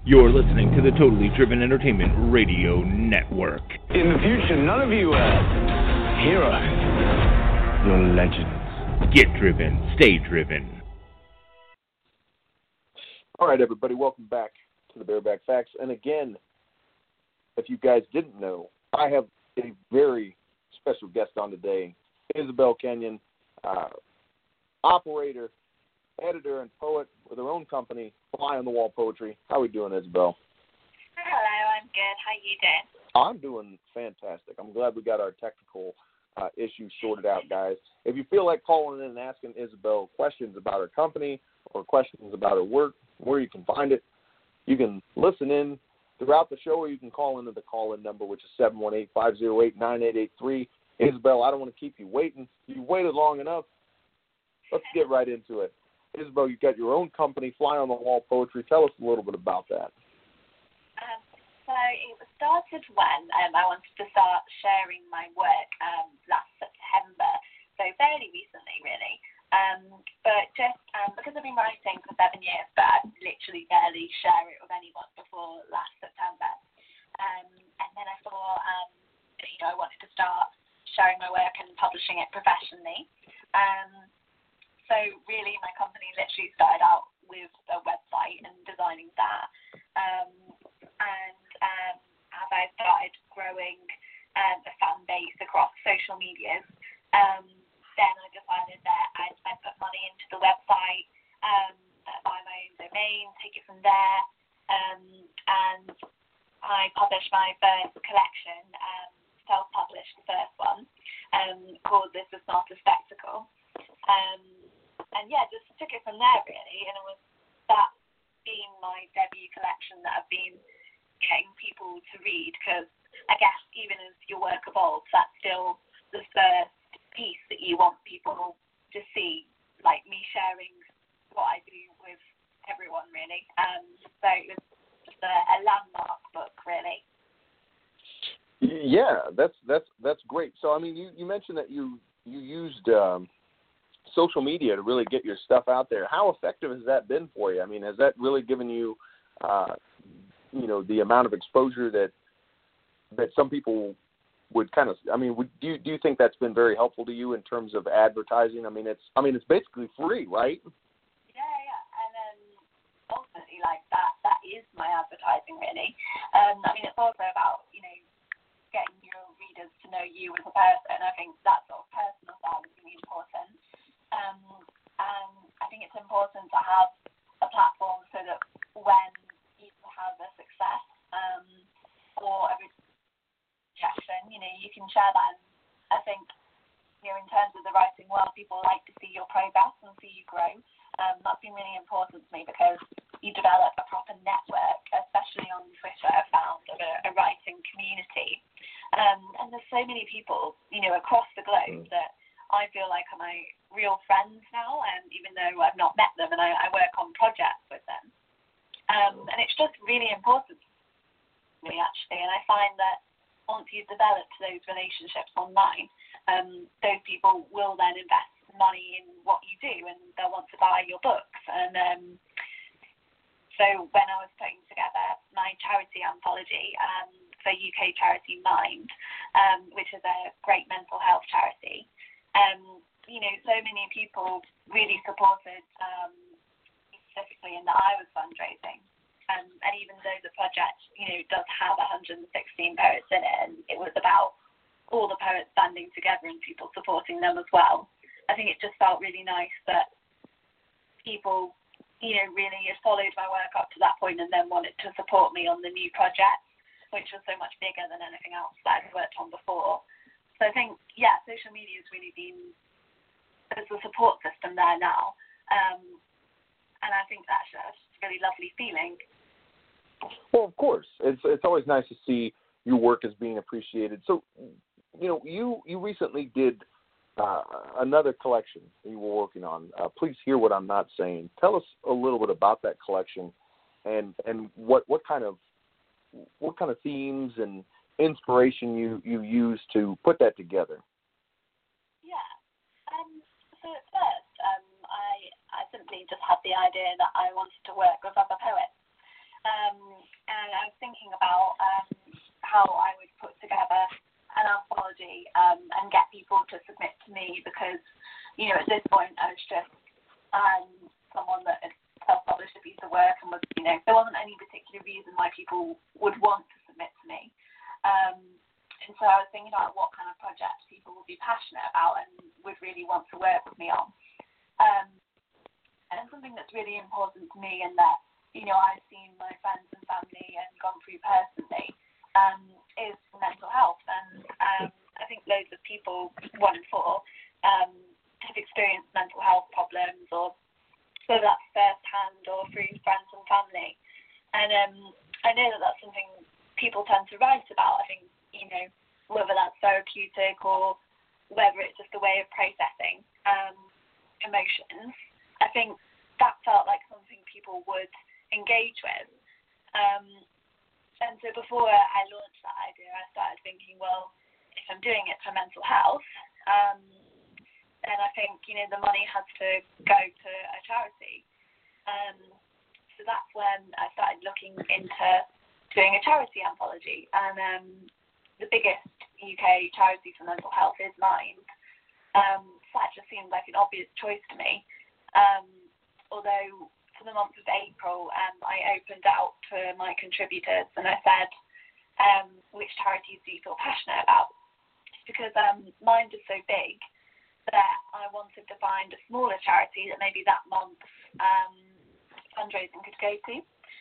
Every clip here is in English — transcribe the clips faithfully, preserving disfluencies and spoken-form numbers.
You're listening to the Totally Driven Entertainment Radio Network. In the future, none of you are heroes. You're legends. Get driven. Stay driven. All right, everybody, welcome back to the Bareback Facts. And again, if you guys didn't know, I have a very special guest on today, Isabel Kenyon, uh, operator, editor, and poet with her own company, Fly on the Wall Poetry. How are we doing, Isabel? Hello, I'm good. How you doing? I'm doing fantastic. I'm glad we got our technical uh, issues sorted out, guys. If you feel like calling in and asking Isabel questions about her company or questions about her work, where you can find it, you can listen in throughout the show, or you can call into the call-in number, which is seven one eight, five oh eight, nine eight eight three. Isabel, I don't want to keep you waiting. You've waited long enough. Let's get right into it. Isabel, you've got your own company, Fly on the Wall Poetry. Tell us a little bit about that. Um, so it started when um, I wanted to start sharing my work um, last September, so fairly recently, really. Um, but just um, because I've been writing for seven years, but I literally barely share it with anyone before last September. Um, and then I thought, um, that, you know, I wanted to start sharing my work and publishing it professionally. Um, So really, my company literally started out with a website and designing that. Um, and um, as I started growing um, a fan base across social medias, um, then I decided that I'd, I'd put money into the website, um, buy my own domain, take it from there, um, and I published my first collection, um, self-published the first one, um, called This Is Not a Spectacle. Um, And yeah, just took it from there really, and it was that being my debut collection that I've been getting people to read, because I guess even as your work evolves, that's still the first piece that you want people to see, like me sharing what I do with everyone really. Um, so it was just a, a landmark book really. Yeah, that's that's that's great. So I mean, you, you mentioned that you you used um, social media to really get your stuff out there. How effective has that been for you? I mean, has that really given you, uh, you know, the amount of exposure that that some people would kind of? I mean, would, do you, do you think that's been very helpful to you in terms of advertising? I mean, it's I mean, it's basically free, right? Yeah, yeah, and um, ultimately, like that, that is my advertising really. Um, I mean, it's also about you know getting your readers to know you as a person. I think that sort of personal side is really important. Um, and I think it's important to have a platform so that when you have a success um, or a rejection, you know, you can share that. And I think, you know, in terms of the writing world, people like to see your progress and see you grow. Um, that's been really important to me because you develop a proper network, especially on Twitter, I found, of a, a writing community. Um, and there's so many people, you know, across the globe that I feel like are my real friends now, and even though I've not met them and I, I work on projects with them. Um, and it's just really important to me, actually. And I find that once you've developed those relationships online, um, those people will then invest money in what you do, and they'll want to buy your books. And um, so when I was putting together my charity anthology um, for U K charity Mind, um, which is a great mental health charity, Um, you know, so many people really supported, um, specifically in that I was fundraising. Um, and even though the project, you know, does have one hundred sixteen poets in it, and it was about all the poets banding together and people supporting them as well, I think it just felt really nice that people, you know, really had followed my work up to that point and then wanted to support me on the new project, which was so much bigger than anything else that I'd worked on before. So I think, yeah, social media has really been, there's a support system there now. Um, and I think that's just a really lovely feeling. Well, of course. It's it's always nice to see your work as being appreciated. So, you know, you, you recently did uh, another collection that you were working on. Uh, Please Hear What I'm Not Saying. Tell us a little bit about that collection and, and what, what kind of what kind of themes and inspiration you, you use to put that together. Yeah. Um, so at first, um, I, I simply just had the idea that I wanted to work with other poets. Um, I was thinking about um, how I would put together an anthology um, and get people to submit to me because, you know, at this point I was just um, someone that had self-published a piece of work and was, you know, there wasn't any particular reason why people would want to submit to me. Um, and so I was thinking about what kind of projects people would be passionate about and would really want to work with me on. Um, and something that's really important to me and that, you know, I've seen my friends and family and gone through personally um, is mental health. And um, I think loads of people, one in four, um, have experienced mental health problems, or whether that's first-hand or through friends and family. And um, I know that that's something people tend to write about. I think, you know, whether that's therapeutic or whether it's just a way of processing um, emotions. I think that felt like something people would engage with. Um, and so before I launched that idea, I started thinking, well, if I'm doing it for mental health, um, then I think, you know, the money has to go to a charity. Um, so that's when I started looking into doing a charity anthology. And um, the biggest U K charity for mental health is Mind. Um, so that just seemed like an obvious choice to me. Um, although for the month of April, um, I opened out to my contributors and I said, um, which charities do you feel passionate about? Because um, Mind is so big that I wanted to find a smaller charity that maybe that month um, fundraising could go to.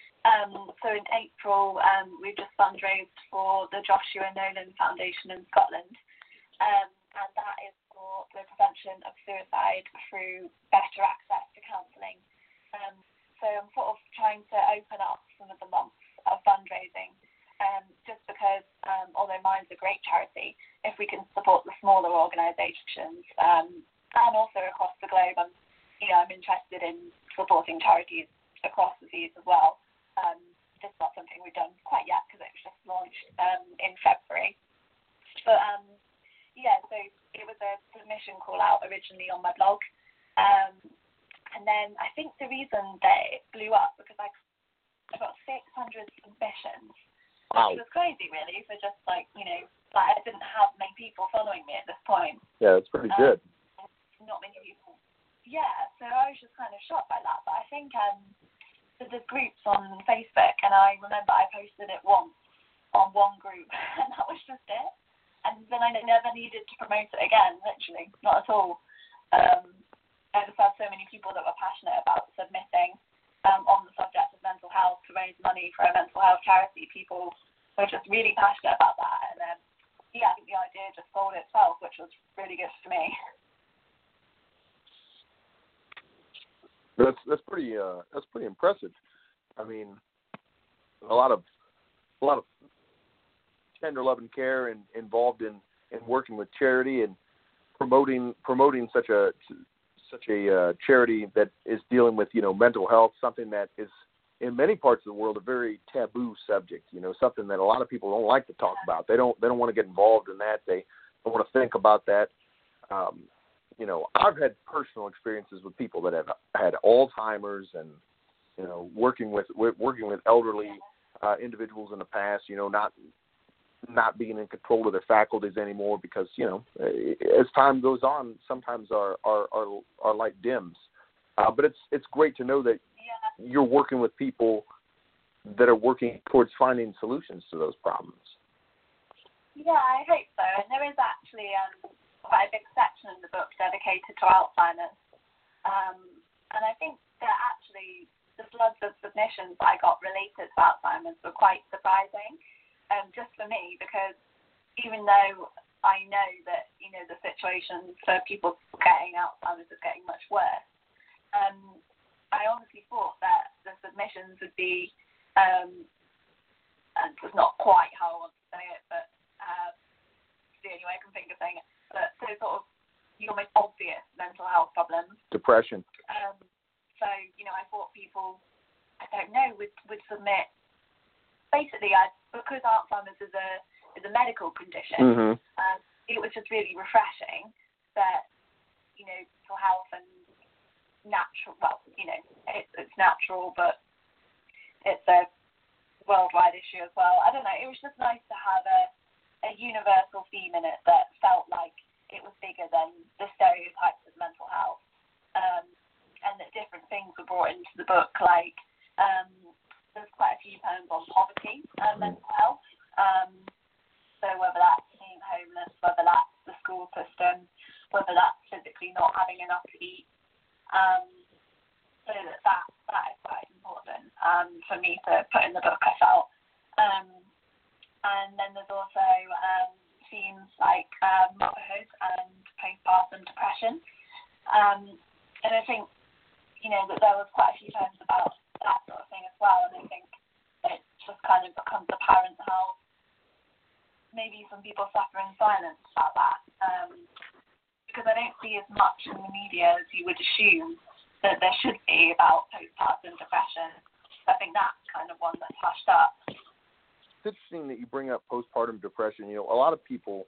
Um, so in April, um, we just fundraised for the Joshua Nolan Foundation in Scotland, um, and that is for the prevention of suicide through better access to counselling. Um, so I'm sort of trying to open up some of the months of fundraising, um, just because um, although Mind's a great charity, if we can support the smaller organisations um, and also across the globe, I'm, you know, I'm interested in supporting charities across the seas as well. Um, just not something we've done quite yet because it was just launched um, in February. But um, yeah, so it was a submission call out originally on my blog. Um, and then I think the reason that it blew up because I, I got six hundred submissions, Wow. which was crazy really for just like, you know, like I didn't have many people following me at this point. Yeah, that's pretty um, good. Not many people. Yeah, so I was just kind of shocked by that. But I think um, so there's groups on Facebook, and I remember I posted it once on one group, and that was just it. And then I never needed to promote it again, literally, not at all. Um, I just had so many people that were passionate about submitting um, on the subject of mental health to raise money for a mental health charity. People were just really passionate about that, and um, yeah, I think the idea just sold itself, which was really good for me. That's that's pretty uh, that's pretty impressive. I mean, a lot of a lot of tender love and care and involved in, in working with charity and promoting promoting such a such a uh, charity that is dealing with, you know, mental health, something that is in many parts of the world a very taboo subject. You know, something that a lot of people don't like to talk about. They don't they don't want to get involved in that. They don't want to think about that. Um, You know, I've had personal experiences with people that have had Alzheimer's and, you know, working with, with working with elderly uh, individuals in the past, you know, not not being in control of their faculties anymore because, you know, as time goes on, sometimes our our, our, our light dims. Uh, but it's it's great to know that Yeah. you're working with people that are working towards finding solutions to those problems. Yeah, I hope so. And there is actually um, quite a big section in the book dedicated to Alzheimer's. Um, and I think that actually the floods of submissions I got related to Alzheimer's were quite surprising, um, just for me, because even though I know that, you know, the situation for people getting Alzheimer's is getting much worse, um, I honestly thought that the submissions would be, um, and it's not quite how I want to say it, but uh, it's the only way I can think of saying it, but so sort of your most obvious mental health problems. Depression. Um, so, you know, I thought people, I don't know, would, would submit, basically, I, because Alzheimer's is a, is a medical condition, Mm-hmm. um, it was just really refreshing that, you know, mental health and natural, well, you know, it, it's natural, but it's a worldwide issue as well. I don't know, it was just nice to have a, a universal theme in it that felt like it was bigger than the stereotypes of mental health, um, and that different things were brought into the book, like um, there's quite a few poems on poverty and mental health, um, so whether that's being homeless, whether that's the school system, whether that's physically not having enough to eat, um, so that, that that is quite important um, for me to put in the book, I felt. Um, and then there's also um, themes like uh, motherhood and postpartum depression. Um, and I think, you know, that there was quite a few times about that sort of thing as well. And I think it just kind of becomes apparent how maybe some people suffer in silence about that. Um, because I don't see as much in the media as you would assume that there should be about postpartum depression. I think that's kind of one that's hushed up. It's interesting that you bring up postpartum depression. You know, a lot of people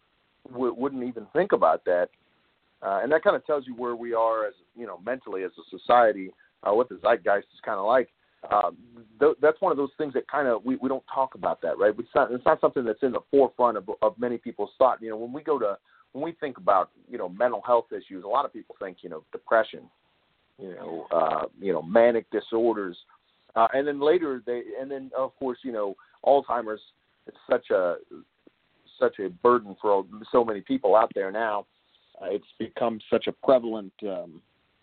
w- wouldn't even think about that, uh, and that kind of tells you where we are as, you know, mentally as a society, uh, what the zeitgeist is kind of like. Um, th- that's one of those things that kind of we, we don't talk about that, right? It's not, it's not something that's in the forefront of, of many people's thought. You know, when we go to when we think about, you know, mental health issues, a lot of people think, you know, depression, you know, uh, you know, manic disorders, uh, and then later they, and then of course, you know, Alzheimer's. It's such a such a burden for so many people out there now. Uh, it's become such a prevalent um,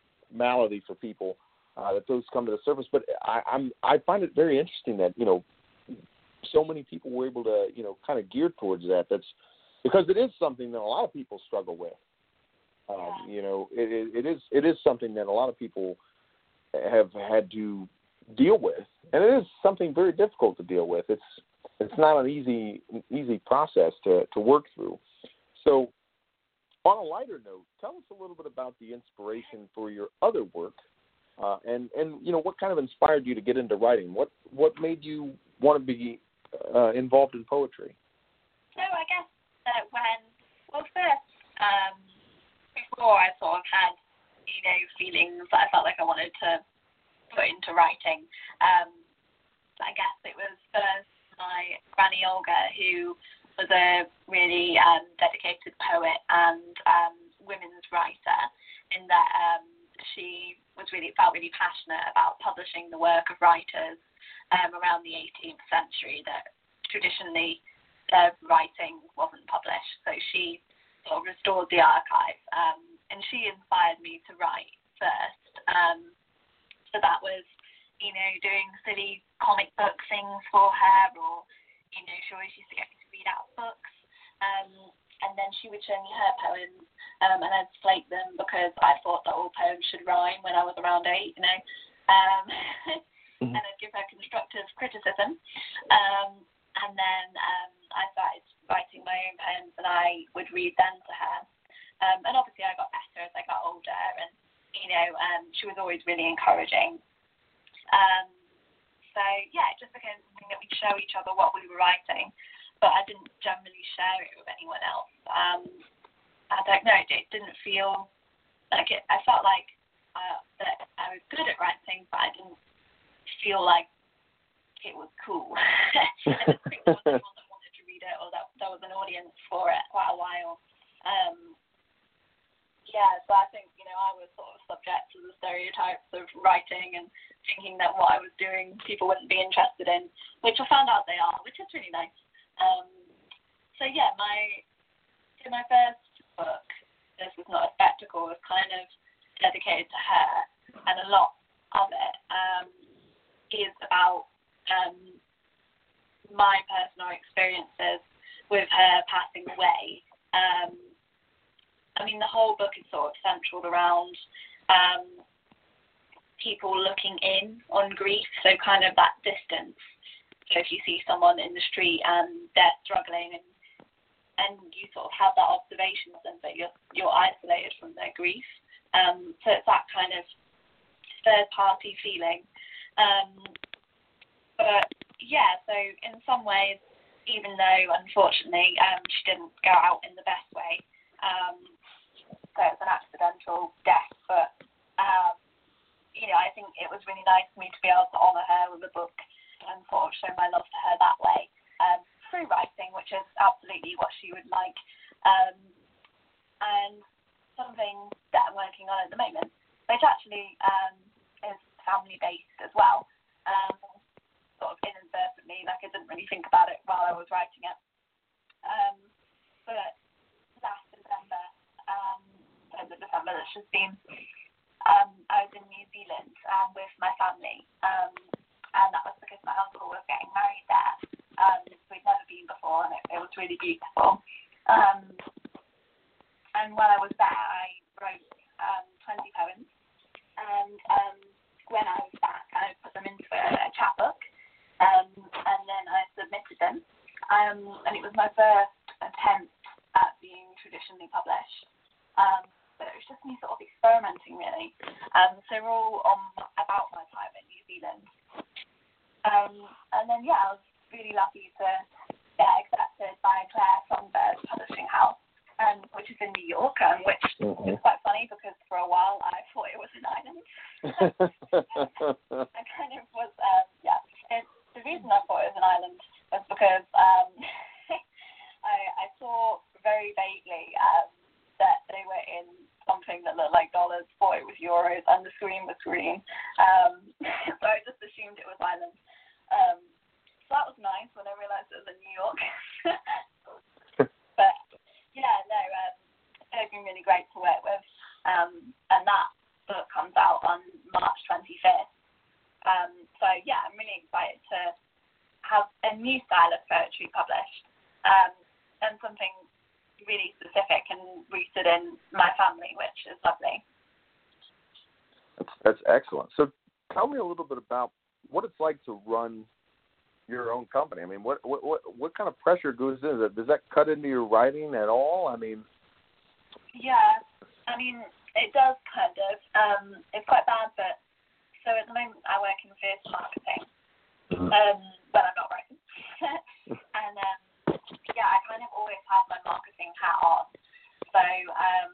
malady for people uh, that those come to the surface. But I, I'm I find it very interesting that, you know, so many people were able to, you know, kind of gear towards that. That's because it is something that a lot of people struggle with. Um, you know, it, it is it is something that a lot of people have had to deal with, and it is something very difficult to deal with. It's it's not an easy easy process to, to work through. So, on a lighter note, tell us a little bit about the inspiration for your other work, uh, and and you know, what kind of inspired you to get into writing? What what made you want to be uh, involved in poetry? So I guess that when well first um, before I sort of had, you know, feelings that I felt like I wanted to put into writing. Um, I guess it was first my granny Olga, who was a really um, dedicated poet and um, women's writer, in that um, she was really felt really passionate about publishing the work of writers um, around the eighteenth century that traditionally their writing wasn't published. So she sort of restored the archive, um, and she inspired me to write first. Um, So that was, you know, doing silly comic book things for her, or, you know, she always used to get me to read out books. Um, and then she would show me her poems, um, and I'd slate them because I thought that all poems should rhyme when I was around eight, you know. Um, mm-hmm. And I'd give her constructive criticism. Um, and then um, I started writing my own poems, and I would read them to her. Um, and obviously I got better as I got older, and you know, um, she was always really encouraging. Um, so, yeah, it just became something that we'd show each other what we were writing, but I didn't generally share it with anyone else. Um, I don't know, it, it didn't feel like it, I felt like uh, that I was good at writing, but I didn't feel like it was cool. I didn't think there was anyone that wanted to read it, or that there was an audience for it quite a while. Um, Yeah, so I think, you know, I was sort of subject to the stereotypes of writing and thinking that what I was doing people wouldn't be interested in, which I found out they are, which is really nice. Um, so, yeah, my so my first book, This Was Not a Spectacle, was kind of dedicated to her, and a lot of it um, is about um, my personal experiences with her passing away. Um, I mean, the whole book is sort of central around um, people looking in on grief, so kind of that distance. So if you see someone in the street and they're struggling, and and you sort of have that observation of them, but you're you're isolated from their grief. Um, so it's that kind of third-party feeling. Um, but yeah, so in some ways, even though unfortunately um, she didn't go out in the best way. Um, So it was an accidental death, but um, you know, I think it was really nice for me to be able to honour her with a book and sort of show my love to her that way um, through writing, which is absolutely what she would like. Um, and something that I'm working on at the moment, which actually um, is family-based as well, um, sort of inadvertently, like I didn't really think about it while I was writing it. Um, but last December, um, so the December that's just been, um, I was in New Zealand um, with my family, um, and that was because my uncle was getting married there. Um, we'd never been before, and it, it was really beautiful. Um, and while I was there, I wrote um, twenty poems, and um, when I was back, I put them into a, a chapbook, um, and then I submitted them, um, and it was my first attempt at being traditionally published. Um, but it was just me sort of experimenting, really. Um, so we're all on about my time in New Zealand. Um, and then, yeah, I was really lucky to get accepted by Claire Songbird Publishing House, um, which is in New York, um, which mm-hmm. is quite funny because for a while I thought it was an island. I kind of was, um, yeah. It, the reason I thought it was an island was because um, I, I saw very vaguely um, that they were in something that looked like dollars, thought it was euros, and the screen was green. Um, so I just assumed it was island. Um, so that was nice when I realised it was in New York. But yeah, no, um, they've been really great to work with. Um, and that book comes out on March twenty-fifth. Um, so yeah, I'm really excited to have a new style of poetry published, um, and something really specific and rooted in my family, which is lovely. That's, that's excellent. So tell me a little bit about what it's like to run your own company. I mean, what what what, what kind of pressure goes into it? Does that cut into your writing at all? I mean, yeah, I mean, it does kind of. Um, it's quite bad, but so at the moment I work in theatre marketing, um, when I'm not writing, and um, yeah, I kind of always have my marketing hat on. So um,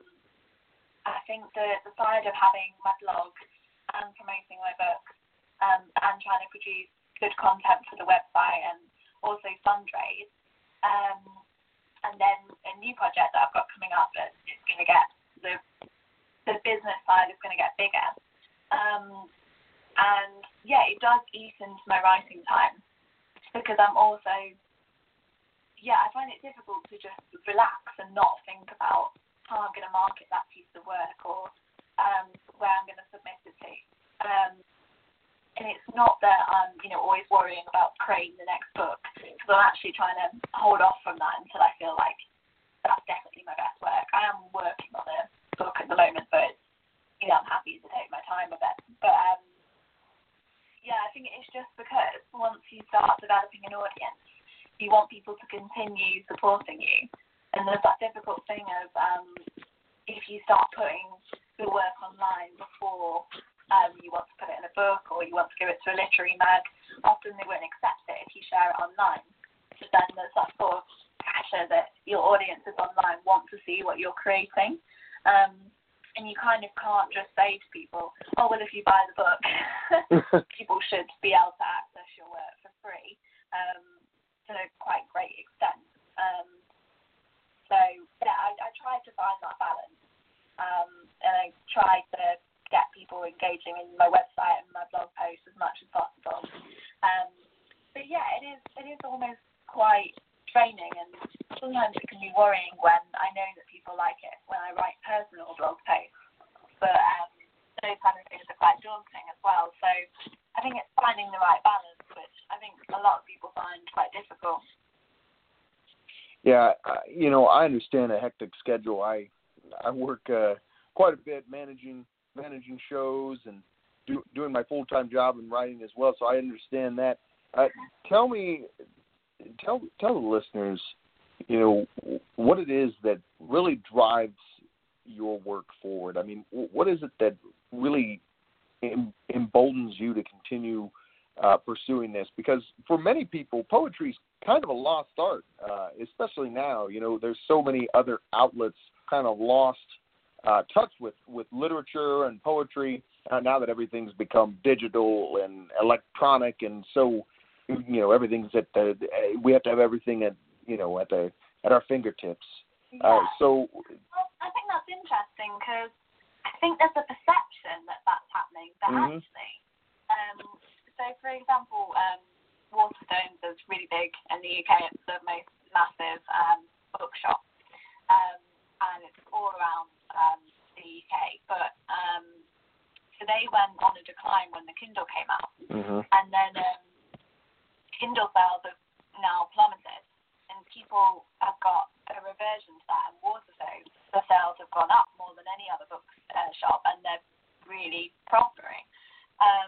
I think the the side of having my blog and promoting my books um, and trying to produce good content for the website and also fundraise, um, and then a new project that I've got coming up that is going to get the the business side is going to get bigger, um, and yeah, it does eat into my writing time because I'm also yeah I find it difficult to just relax and not think about how I'm going to market that piece of work or um, where I'm going to submit it to. Um, And it's not that I'm, you know, always worrying about creating the next book, because I'm actually trying to hold off from that until I feel like that's definitely my best work. I am working on a book at the moment, but, you know, I'm happy to take my time with it. But, um, yeah, I think it's just because once you start developing an audience, you want people to continue supporting you. And there's that difficult thing of um, if you start putting your work online before Um, you want to put it in a book or you want to give it to a literary mag, often they won't accept it if you share it online. So then there's that sort of pressure that your audiences online want to see what you're creating. Um, and you kind of can't just say to people, oh, well, if you buy the book, people should be able to access your work for free um, to a quite great extent. Um, so, yeah, I, I try to find that balance. Um, and I try to get people engaging in my website and my blog posts as much as possible. Um, but yeah, it is it is almost quite draining, and sometimes it can be worrying when I know that people like it when I write personal blog posts. But um, those kind of things are quite daunting as well. So I think it's finding the right balance, which I think a lot of people find quite difficult. Yeah, uh, you know, I understand a hectic schedule. I I work uh, quite a bit managing. managing shows and do, doing my full-time job and writing as well, so I understand that. Uh, tell me, tell tell the listeners, you know, what it is that really drives your work forward. I mean, what is it that really em- emboldens you to continue uh, pursuing this? Because for many people, poetry is kind of a lost art, uh, especially now. You know, there's so many other outlets kind of lost Uh, touch with, with literature and poetry uh, now that everything's become digital and electronic and so you know, everything's at the, we have to have everything at, you know, at the, at our fingertips. Yeah. Uh, so. Well, I think that's interesting because I think there's a perception that that's happening, but mm-hmm. actually, um, so for example, um, Waterstones is really big in the U K. It's the most massive um, bookshop, um, and it's all around um, the U K. But um, so they went on a decline when the Kindle came out, mm-hmm. and then um, Kindle sales have now plummeted, and people have got a reversion to that. And Waterstones, the sales have gone up more than any other book uh, shop, and they're really prospering. Um,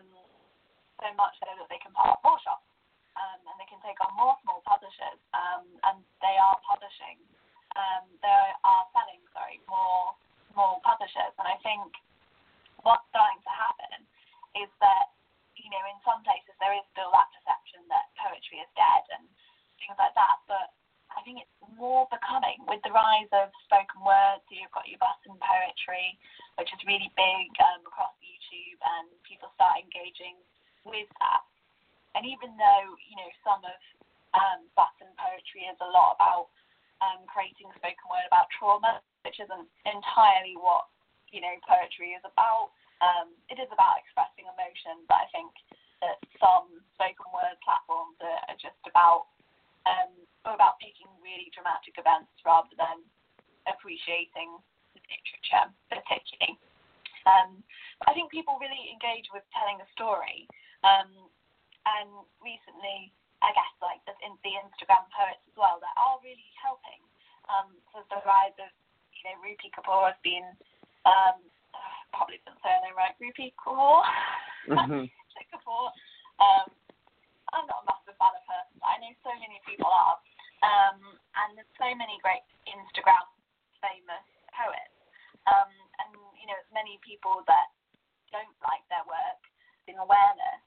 so much so that they can part more shops. Um, and they can take on more small publishers, um, and they are publishing, um, they are selling, sorry, more more publishers. And I think what's starting to happen is that, you know, in some places there is still that perception that poetry is dead and things like that, but I think it's more becoming, with the rise of spoken word, so you've got your button poetry, which is really big um, across YouTube, and people start engaging with that. And even though, you know, some of um, button poetry is a lot about um, creating spoken word about trauma, which isn't entirely what, you know, poetry is about. Um, it is about expressing emotion, but I think that some spoken word platforms are, are just about um, are about picking really dramatic events rather than appreciating literature, particularly. Um, I think people really engage with telling a story. Um, And recently, I guess, like the, in the Instagram poets as well, that are really helping. Um, so the rise of, you know, Rupi Kapoor has been, um, uh, probably been saying it right, Rupi Kapoor. Mm-hmm. Kapoor. Um, I'm not a massive fan of her. I know so many people are. Um, and there's so many great Instagram famous poets. Um, and, you know, many people that don't like their work, in awareness.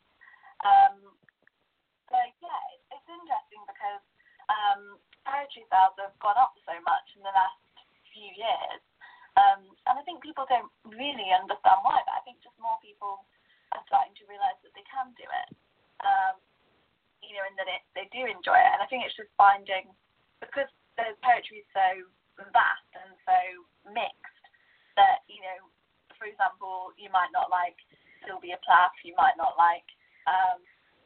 Um, so yeah, it's, it's interesting because um, poetry sales have gone up so much in the last few years, um, and I think people don't really understand why. But I think just more people are starting to realise that they can do it, um, you know, and that it, they do enjoy it. And I think it's just finding, because the poetry is so vast and so mixed that, you know, for example, you might not like Sylvia Plath, you might not like. Um,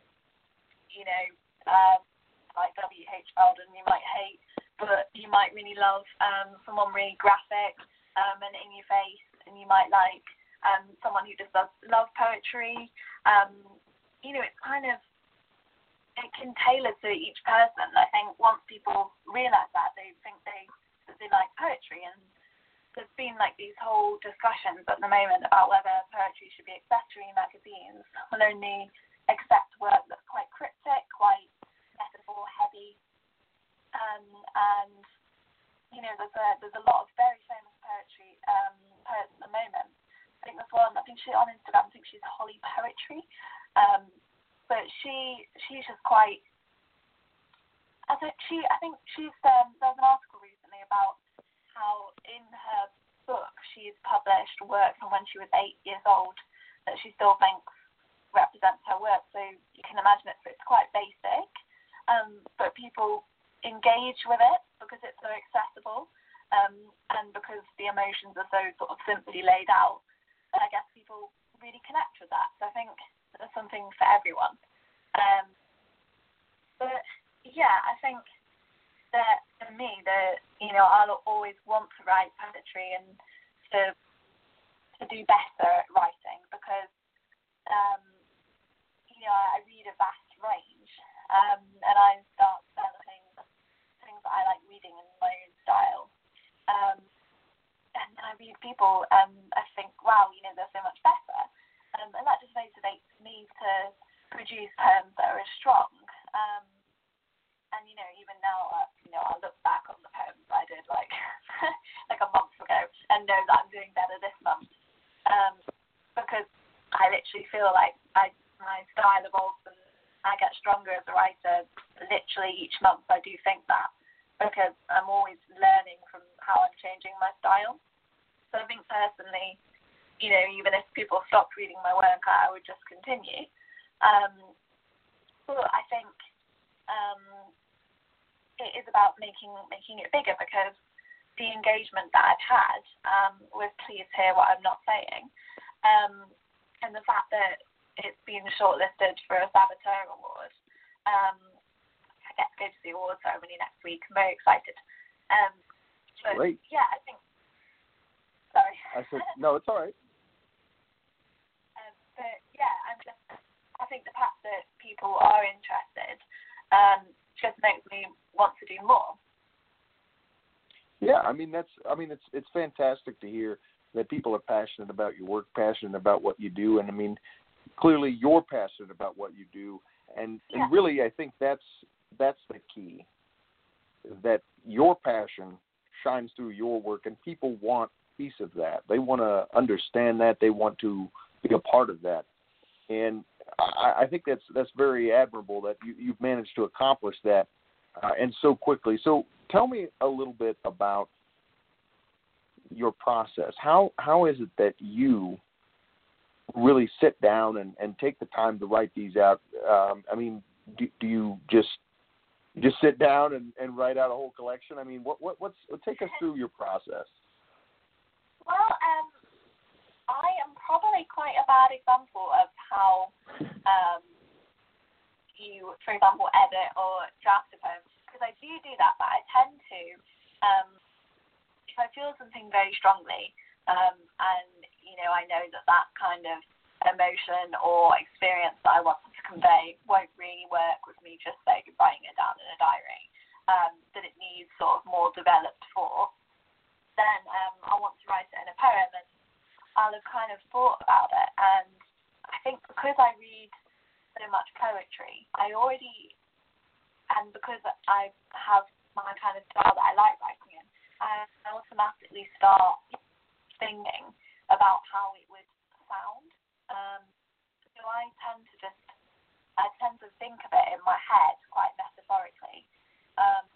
you know, um, like W H Belden, you might hate, but you might really love um, someone really graphic um, and in your face, and you might like um, someone who just does love poetry. Um, you know, it's kind of, it can tailor to each person. I think once people realise that, they think they that they like poetry, and there's been like these whole discussions at the moment about whether poetry should be accessory magazines will only accept work that's quite cryptic, quite metaphor heavy, um, and you know there's a there's a lot of very famous poetry um, poets at the moment. I think there's one. I think she on Instagram. I think she's Holly Poetry, um, but she she's just quite. I think she I think she's um, there was an article recently about how in her book she's published work from when she was eight years old that she still thinks represents her work. So you can imagine it's, it's quite basic, um, but people engage with it because it's so accessible, um, and because the emotions are so sort of simply laid out. And I guess people really connect with that. So I think there's something for everyone. Um, but yeah, I think that for me, that you know, I'll always want to write poetry and to to do better at writing because um, you know I read a vast range, um, and I start developing things that I like reading in my own style. Um, and then I read people, and I think, wow, you know, they're so much better, um, and that just motivates me to produce poems that are as strong. Um, And, you know, even now, uh, you know, I look back on the poems I did, like, like a month ago and know that I'm doing better this month. Um, because I literally feel like I, my style evolves and I get stronger as a writer. Literally each month I do think that because I'm always learning from how I'm changing my style. So I think personally, you know, even if people stopped reading my work, I would just continue. Um, but I think um, it is about making making it bigger, because the engagement that I've had um, with Please Hear What I'm Not Saying, um, and the fact that it's been shortlisted for a Saboteur Award. Um, I get to go to the award ceremony next week. I'm very excited. Um, but Great. Yeah, I think. Sorry. I said no. It's all right. um, but yeah, I'm just. I think the fact that people are interested um, just makes me want to do more. Yeah, I mean that's. I mean it's it's fantastic to hear that people are passionate about your work, passionate about what you do, and I mean clearly you're passionate about what you do, and Yeah. and really I think that's that's the key. That your passion shines through your work, and people want a piece of that. They want to understand that. They want to be a part of that, and I, I think that's that's very admirable that you, you've managed to accomplish that uh, and so quickly. So tell me a little bit about your process. How how is it that you really sit down and, and take the time to write these out? Um, I mean, do, do you just just sit down and, and write out a whole collection? I mean, what what what's take us through your process? Well, um, I am probably quite a bad example of how um, you, for example, edit or draft a poem, because I do do that, but I tend to, um, if I feel something very strongly, um, and, you know, I know that that kind of emotion or experience that I want to convey won't really work with me just, say, writing it down in a diary, um, that it needs sort of more developed for, then um, I want to write it in a poem, and I'll have kind of thought about it. And I think because I read so much poetry, I already, and because I have my kind of style that I like writing in, I automatically start thinking about how it would sound. Um, so I tend to just, I tend to think of it in my head quite metaphorically. Um,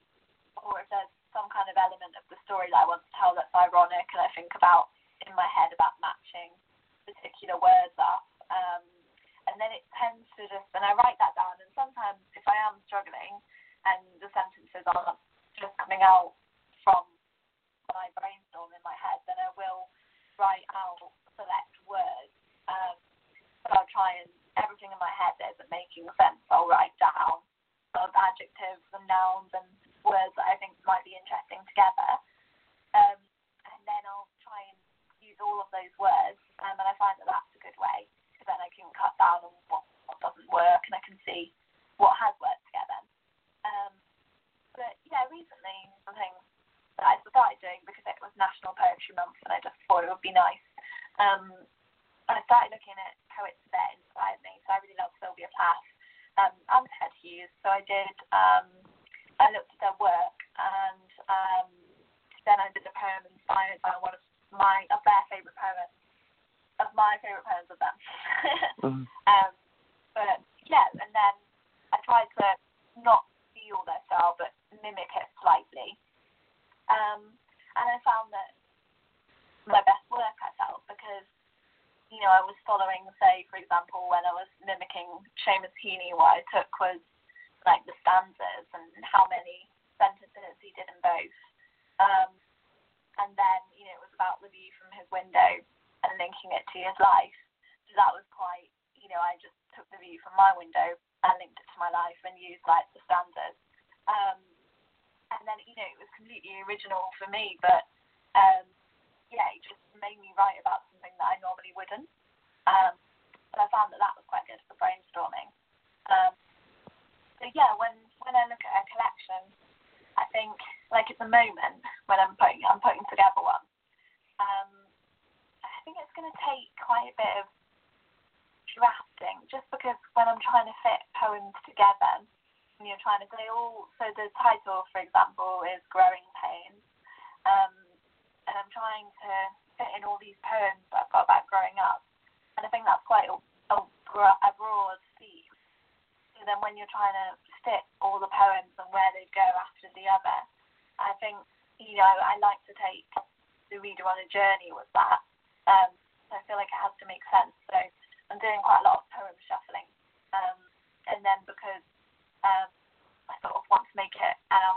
or if there's some kind of element of the story that I want to tell that's ironic, and I think about in my head about matching particular words up. Um, and then it tends to just, and I write that down, and sometimes if I am struggling and the sentences aren't just coming out from my brainstorm in my head, then I will write out select words. Um, but I'll try and, everything in my head that isn't making sense, I'll write down sort of adjectives and nouns and words that I think might be interesting together. Um, and then I'll try and use all of those words, um, and I find that that's a good way, because then I can cut down on what, what doesn't work, and I can see what has worked together. Um, but yeah, recently something that I started doing, because it was National Poetry Month and I just thought it would be nice, um, I started looking at poets that inspired me. So I really love Sylvia Plath um, and Ted Hughes, so I did, um, I looked at their work, and um, then I did a poem inspired by one of my, of their favourite poets, of my favourite poems of them. Mm-hmm. um, but yeah, and then I tried to not steal their style, but mimic it slightly. Um, and I found that my best work, I felt, because, you know, I was following, say, for example, when I was mimicking Seamus Heaney, what I took was, like, the stanzas and how many sentences he did in both. Um, and then, you know, it was about the view from his window and linking it to his life. So that was quite, you know, I just took the view from my window and linked it to my life and used, like, the stanzas. Um, and then, you know, it was completely original for me, but, um, yeah, it just made me write about something that I normally wouldn't. Um, and I found that that was quite good for brainstorming. Um, so, yeah, when, when I look at a collection, I think, like at the moment, when I'm putting, I'm putting together one, um, I think it's going to take quite a bit of drafting, just because when I'm trying to fit poems together, and you're trying to, they all, so the title, for example, is Growing Pains, um, and I'm trying to fit in all these poems that I've got about growing up, and I think that's quite a, a, a broad theme. So then when you're trying to fit all the poems and where they go after the other, I think, you know, I like to take the reader on a journey with that. Um, so I feel like it has to make sense. So I'm doing quite a lot of poem shuffling, um, and then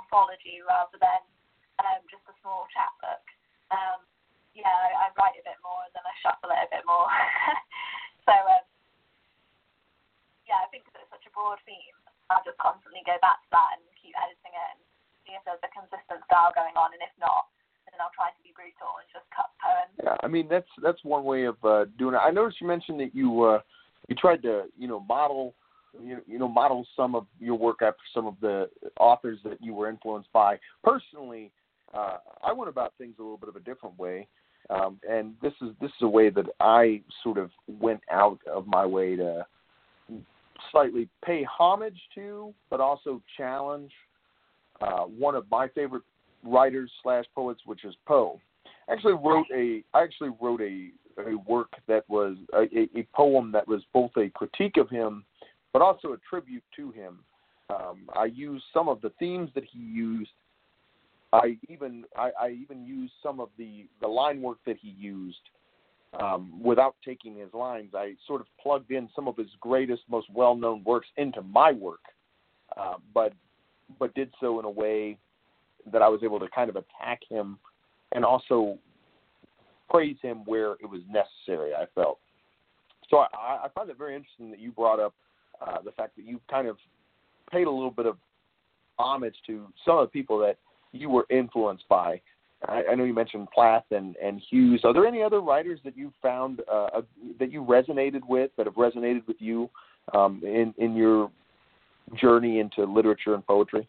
anthology rather than um, just a small chapbook. Um, yeah, I, I write a bit more and then I shuffle it a bit more. so, um, yeah, I think because it's such a broad theme, I'll just constantly go back to that and keep editing it and see if there's a consistent style going on, and if not, then I'll try to be brutal and just cut poems. Yeah, I mean that's that's one way of uh, doing it. I noticed you mentioned that you uh, you tried to you know model you, you know model some of your work after some of the authors that you were influenced by. Personally, uh, I went about things a little bit of a different way, um, and this is this is a way that I sort of went out of my way to slightly pay homage to, but also challenge uh, one of my favorite writers slash poets, which is Poe. I actually wrote a I actually wrote a, a work that was a, a poem that was both a critique of him, but also a tribute to him. Um, I used some of the themes that he used. I even I, I even used some of the, the line work that he used. Um, without taking his lines, I sort of plugged in some of his greatest, most well-known works into my work, uh, but but did so in a way that I was able to kind of attack him and also praise him where it was necessary, I felt. So I, I find it very interesting that you brought up uh, the fact that you kind of paid a little bit of homage to some of the people that you were influenced by. I, I know you mentioned Plath and, and Hughes. Are there any other writers that you found uh, that you resonated with, that have resonated with you um, in, in your journey into literature and poetry?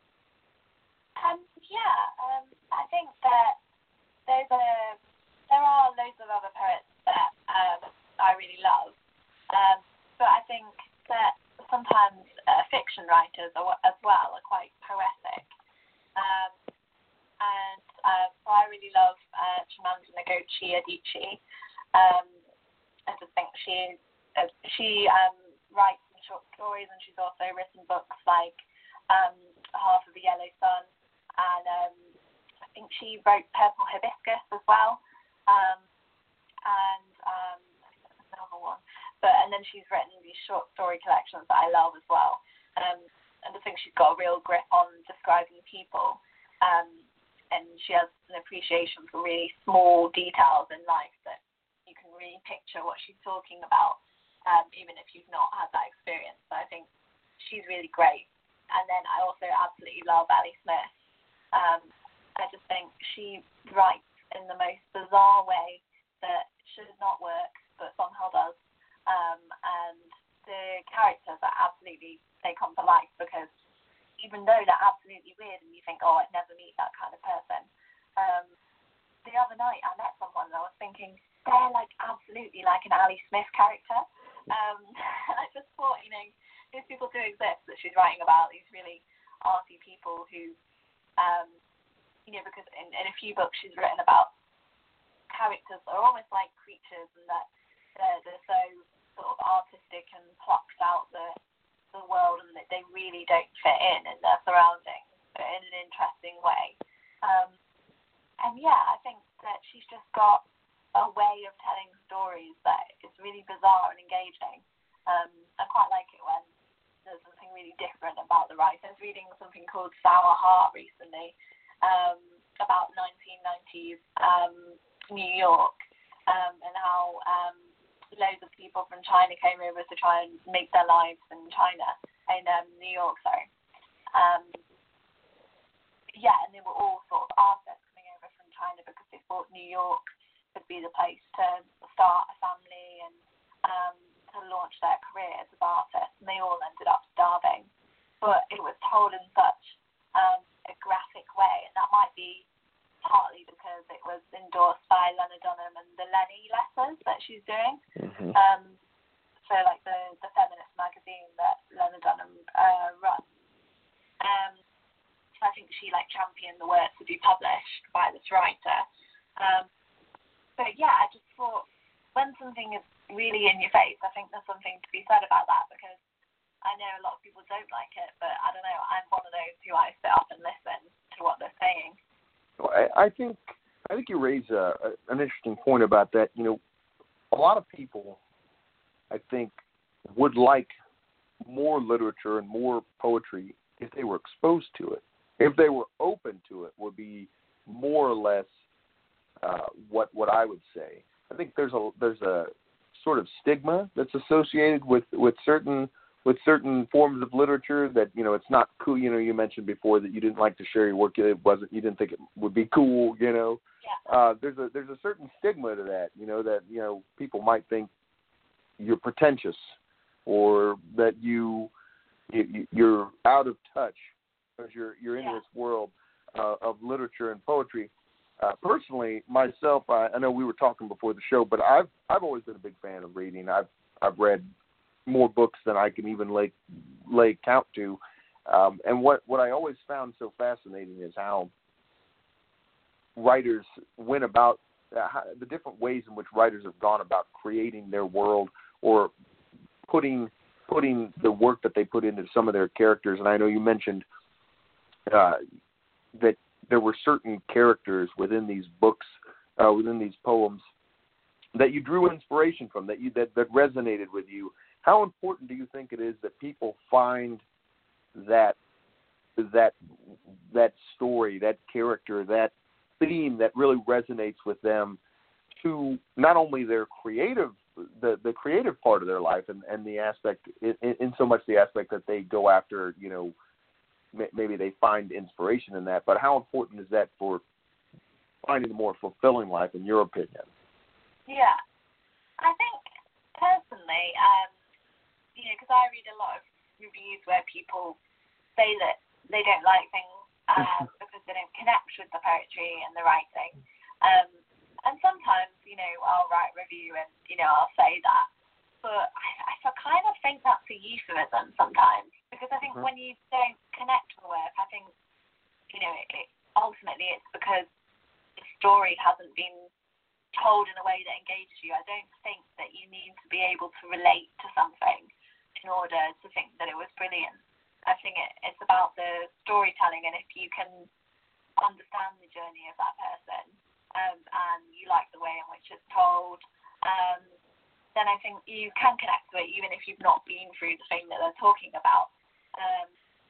Um, yeah, um, I think that there's a, there are loads of other poets that um, I really love, um, but I think that sometimes uh, fiction writers are, as well are quite poetic. Um, and uh, so I really love uh, Chimamanda Ngozi Adichie. Um, I just think she uh, she um, writes some short stories, and she's also written books like um, Half of the Yellow Sun, and um, I think she wrote Purple Hibiscus as well, um, and um, I think that's another one. But and then she's written these short story collections that I love as well. Um, and I think she's got a real grip on describing people. Um, and she has an appreciation for really small details in life that you can really picture what she's talking about, um, even if you've not had that experience. So I think she's really great. And then I also absolutely love Ali Smith. Um, I just think she writes in the most bizarre way that should not work, but somehow does. Um, and the characters are absolutely, they come to life because even though they're absolutely weird and you think, oh, I'd never meet that kind of person. Um, the other night I met someone and I was thinking, they're like absolutely like an Ali Smith character. Um, I just thought, you know, these people do exist that she's writing about, these really arty people who, um, you know, because in, in a few books she's written about characters that are almost like creatures and that they're, they're so sort of artistic and plucked out the the world and that they really don't fit in in their surroundings, but in an interesting way. Um, and yeah, I think that she's just got a way of telling stories that is really bizarre and engaging. Um, I quite like it when there's something really different about the writer. I was reading something called Sour Heart recently, um, about nineteen nineties um, New York, um, and how um, loads of people from China came over to try and make their lives in China, in um, New York, sorry. Um, yeah, and they were all sort of artists coming over from China because they thought New York would be the place to start a family and um, to launch their careers as artists, and they all ended up starving. But it was told in such um, a graphic way, and that might be partly because it was endorsed by Lena Dunham and the Lenny letters that she's doing. Mm-hmm. Um, so like the, the feminist magazine that Lena Dunham uh, runs. Um, so I think she like championed the work to be published by this writer. Um, but yeah, I just thought when something is really in your face, I think there's something to be said about that, because I know a lot of people don't like it, but I don't know, I'm one of those who I sit up and listen to what they're saying. I, I think I think you raise a, a, an interesting point about that. You know, a lot of people, I think, would like more literature and more poetry if they were exposed to it. if they were open to it, would be more or less uh, what what I would say. I think there's a there's a sort of stigma that's associated with, with certain with certain forms of literature that, you know, it's not cool. You know, you mentioned before that you didn't like to share your work. It wasn't, you didn't think it would be cool, you know. Yeah. Uh, there's a there's a certain stigma to that, you know, that, you know, people might think you're pretentious or that you, you you're out of touch because you're you're in Yeah. this world uh, of literature and poetry. Uh, personally, myself, I, I know we were talking before the show, but I've I've always been a big fan of reading. I've I've read more books than I can even lay lay count to. Um, and what, what I always found so fascinating is how writers went about uh, how, the different ways in which writers have gone about creating their world or putting putting the work that they put into some of their characters. And I know you mentioned uh, that there were certain characters within these books, uh, within these poems, that you drew inspiration from, that you that, that resonated with you. How important do you think it is that people find that that that story, that character, that theme that really resonates with them to not only their creative, the, the creative part of their life and, and the aspect, in, in so much the aspect that they go after, you know, maybe they find inspiration in that, but how important is that for finding a more fulfilling life, in your opinion? Yeah. I think, personally, um, you know, because I read a lot of reviews where people say that they don't like things uh, because they don't connect with the poetry and the writing. Um, and sometimes, you know, I'll write a review and, you know, I'll say that. But I, I kind of think that's a euphemism sometimes, because I think mm-hmm. when you don't connect with work, I think, you know, it, it, ultimately it's because the story hasn't been told in a way that engages you. I don't think that you need to be able to relate to something in order to think that it was brilliant. I think it, it's about the storytelling, and if you can understand the journey of that person um, and you like the way in which it's told, um, then I think you can connect to it even if you've not been through the thing that they're talking about. Um,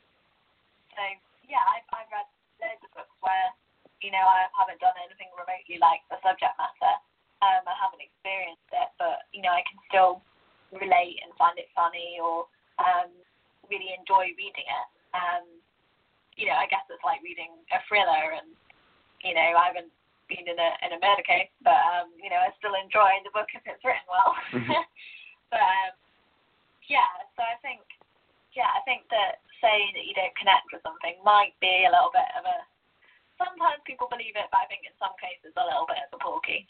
so, yeah, I've, I've read loads of books where, you know, I haven't done anything remotely like the subject matter. Um, I haven't experienced it, but, you know, I can still relate and find it funny or um, really enjoy reading it. Um, you know, I guess it's like reading a thriller, and, you know, I haven't been in a in a murder case, but, um, you know, I still enjoy the book if it's written well. Mm-hmm. But, um, yeah, so I think, yeah, I think that saying that you don't connect with something might be a little bit of a, sometimes people believe it, but I think in some cases a little bit of a porky.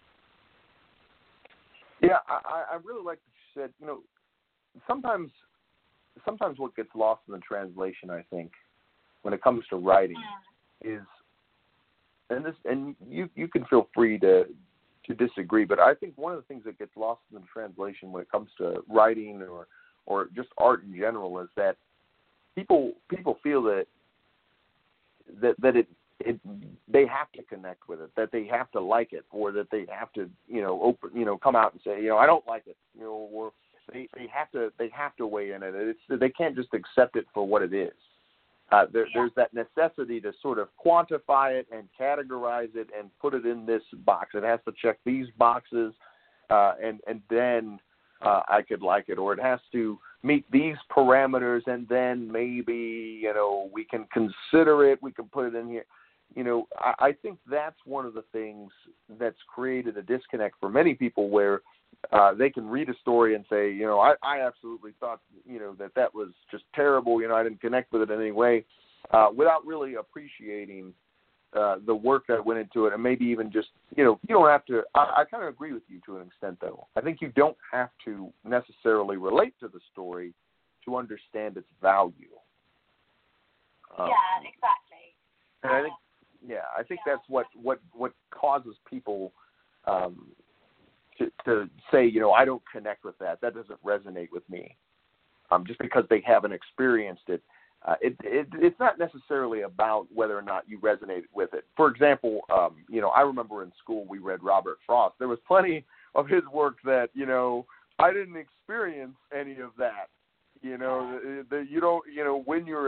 Yeah, I, I really like what you said. You know, sometimes sometimes what gets lost in the translation, I think, when it comes to writing, mm. is, and this, and you you can feel free to to disagree, but I think one of the things that gets lost in the translation when it comes to writing or or just art in general is that people people feel that that that it. It, they have to connect with it, that they have to like it, or that they have to, you know, open, you know, come out and say, you know, I don't like it, you know, or they, they have to, they have to weigh in it. It's, they can't just accept it for what it is. Uh, there, yeah. There's that necessity to sort of quantify it and categorize it and put it in this box. It has to check these boxes, uh, and and then uh, I could like it, or it has to meet these parameters, and then maybe, you know, we can consider it, we can put it in here. You know, I, I think that's one of the things that's created a disconnect for many people, where uh, they can read a story and say, you know, I, I absolutely thought, you know, that that was just terrible. You know, I didn't connect with it in any way, uh, without really appreciating uh, the work that went into it, and maybe even just, you know, you don't have to. I, I kind of agree with you to an extent, though. I think you don't have to necessarily relate to the story to understand its value. Um, yeah, exactly. And I think. Yeah, I think that's what, what, what causes people um, to, to say, you know, I don't connect with that. That doesn't resonate with me. Um, just because they haven't experienced it. Uh, it, it. It's not necessarily about whether or not you resonate with it. For example, um, you know, I remember in school we read Robert Frost. There was plenty of his work that, you know, I didn't experience any of that. You know, the, the, you don't, you know, when you're a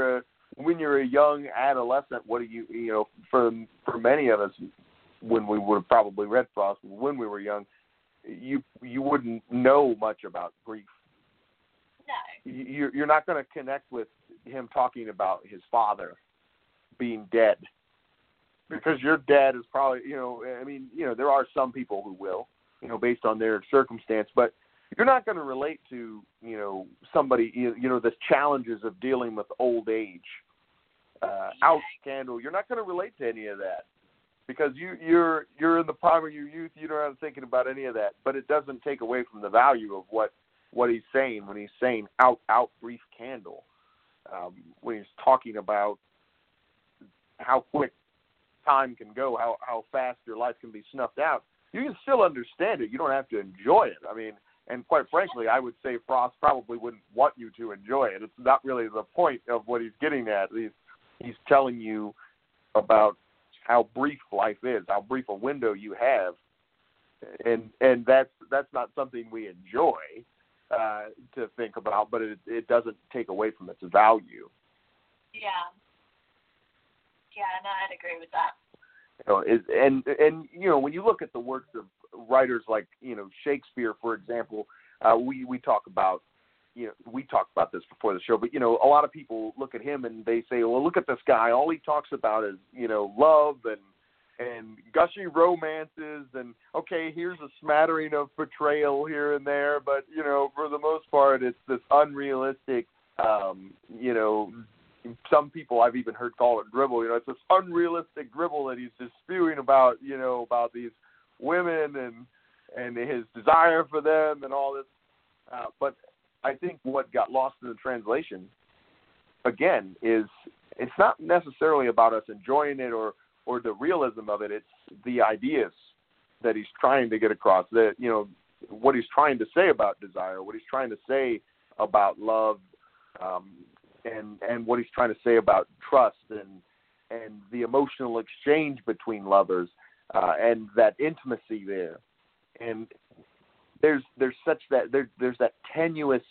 when you're a young adolescent, what do you, you know, for for many of us, when we would have probably read Frost when we were young, you you wouldn't know much about grief. No. You're, you're not going to connect with him talking about his father being dead, because your dad is probably, you know, I mean, you know, there are some people who will, you know, based on their circumstance, but you're not going to relate to, you know, somebody, you know, the challenges of dealing with old age. Uh, out scandal, you're not going to relate to any of that, because you, you're you're in the prime of your youth. You don't have thinking about any of that, but it doesn't take away from the value of what, what he's saying when he's saying out out brief candle, um, when he's talking about how quick time can go, how how fast your life can be snuffed out. You can still understand it. You don't have to enjoy it. I mean, and quite frankly, I would say Frost probably wouldn't want you to enjoy it. It's not really the point of what he's getting at. He's He's telling you about how brief life is, how brief a window you have, and and that's that's not something we enjoy uh, to think about, but it it doesn't take away from its value. Yeah. Yeah, no, I'd agree with that. You know, is, and and you know, when you look at the works of writers like, you know, Shakespeare, for example, uh, we we talk about. You know, we talked about this before the show, but, you know, a lot of people look at him and they say, well, look at this guy. All he talks about is, you know, love and and gushy romances. And, okay, here's a smattering of betrayal here and there. But, you know, for the most part, it's this unrealistic, um, you know, some people I've even heard call it dribble. You know, it's this unrealistic dribble that he's just spewing about, you know, about these women and, and his desire for them and all this. Uh, but I think what got lost in the translation, again, is it's not necessarily about us enjoying it or, or the realism of it. It's the ideas that he's trying to get across, that, you know, what he's trying to say about desire, what he's trying to say about love, um, and and what he's trying to say about trust and and the emotional exchange between lovers, uh, and that intimacy there. And There's there's such that there, there's that tenuous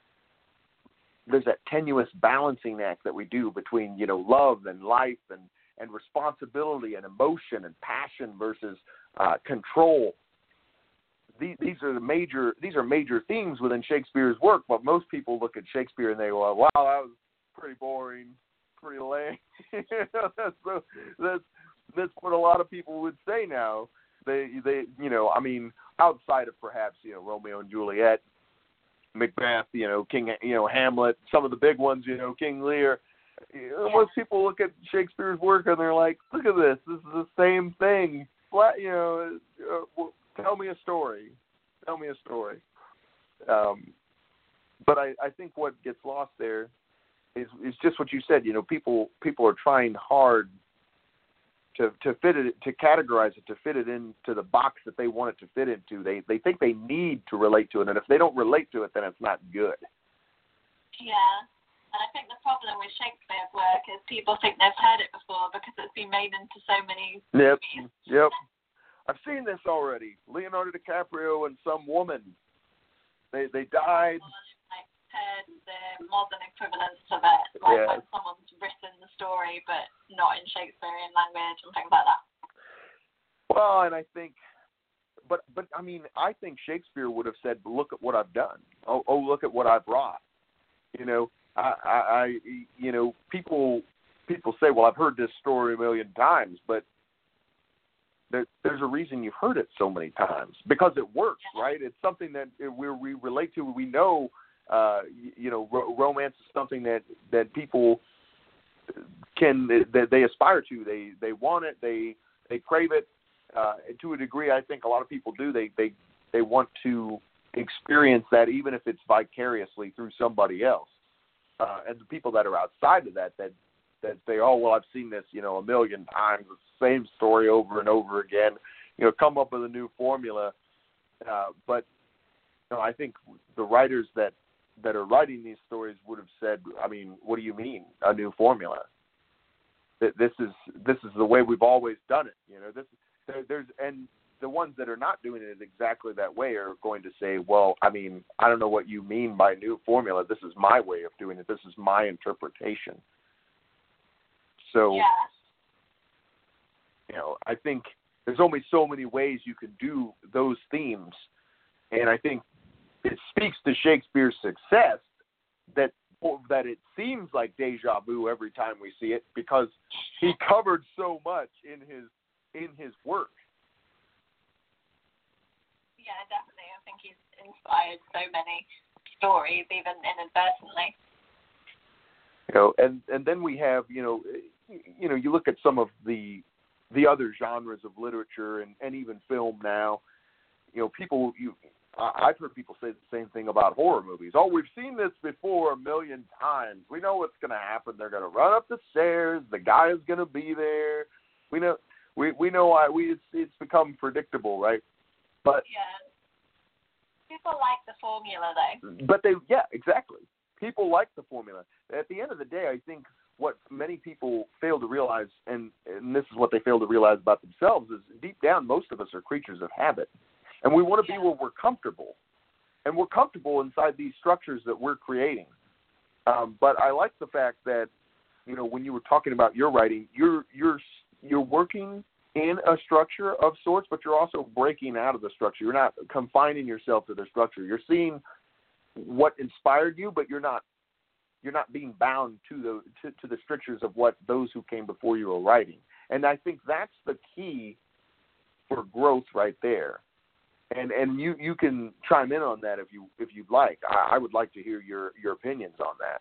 there's that tenuous balancing act that we do between, you know, love and life and, and responsibility and emotion and passion versus uh, control. These, these are the major these are major themes within Shakespeare's work. But most people look at Shakespeare and they go, "Wow, that was pretty boring, pretty lame." that's, that's that's what a lot of people would say now. They, they, you know, I mean, outside of perhaps, you know, Romeo and Juliet, Macbeth, you know, King, you know, Hamlet, some of the big ones, you know, King Lear. You know, most people look at Shakespeare's work and they're like, "Look at this. This is the same thing. Flat, you know, uh, well, tell me a story. Tell me a story." Um, but I, I think what gets lost there is is just what you said. You know, people people are trying hard to to fit it, to categorize it, to fit it into the box that they want it to fit into. They they think they need to relate to it, and if they don't relate to it, then it's not good. Yeah, and I think the problem with Shakespeare's work is people think they've heard it before because it's been made into so many Yep, movies. yep. I've seen this already. Leonardo DiCaprio and some woman. They they died. I've heard the modern equivalents of it, like Yeah. when someone's written the story but not in Shakespearean language and things like that. Well, and I think, but but I mean, I think Shakespeare would have said, "Look at what I've done. Oh, oh look at what I brought." You know, I, I, I, you know, people people say, "Well, I've heard this story a million times," but there, there's a reason you've heard it so many times, because it works, right? It's something that we we relate to. We know. Uh, you, you know, ro- romance is something that, that people can that they aspire to. They they want it. They they crave it. Uh, to a degree, I think a lot of people do. They they they want to experience that, even if it's vicariously through somebody else. Uh, and the people that are outside of that, that that say, "Oh, well, I've seen this, you know, a million times, the same story over and over again," you know, come up with a new formula. Uh, but you know, I think the writers that that are writing these stories would have said, I mean, what do you mean, a new formula? That this is this is the way we've always done it. You know, this there, there's and the ones that are not doing it exactly that way are going to say, well, I mean, I don't know what you mean by new formula. This is my way of doing it. This is my interpretation. So, yeah. you know, I think there's only so many ways you can do those themes, and I think it speaks to Shakespeare's success that that it seems like deja vu every time we see it, because he covered so much in his in his work. Yeah, definitely. I think he's inspired so many stories, even inadvertently. You know, and, and then we have, you know, you know, you look at some of the the other genres of literature and, and even film now. You know, people, you, I've heard people say the same thing about horror movies. Oh, we've seen this before a million times. We know what's going to happen. They're going to run up the stairs. The guy is going to be there. We know, we we know why. We it's it's become predictable, right? But yeah, people like the formula, though. But they, yeah, exactly. People like the formula. At the end of the day, I think what many people fail to realize, and, and this is what they fail to realize about themselves, is deep down, most of us are creatures of habit. And we want to be where we're comfortable. And we're comfortable inside these structures that we're creating. Um, but I like the fact that, you know, when you were talking about your writing, you're you're you're working in a structure of sorts, but you're also breaking out of the structure. You're not confining yourself to the structure. You're seeing what inspired you, but you're not you're not being bound to the to, to the strictures of what those who came before you are writing. And I think that's the key for growth right there. And and you, you can chime in on that if you if you'd like. I, I would like to hear your, your opinions on that.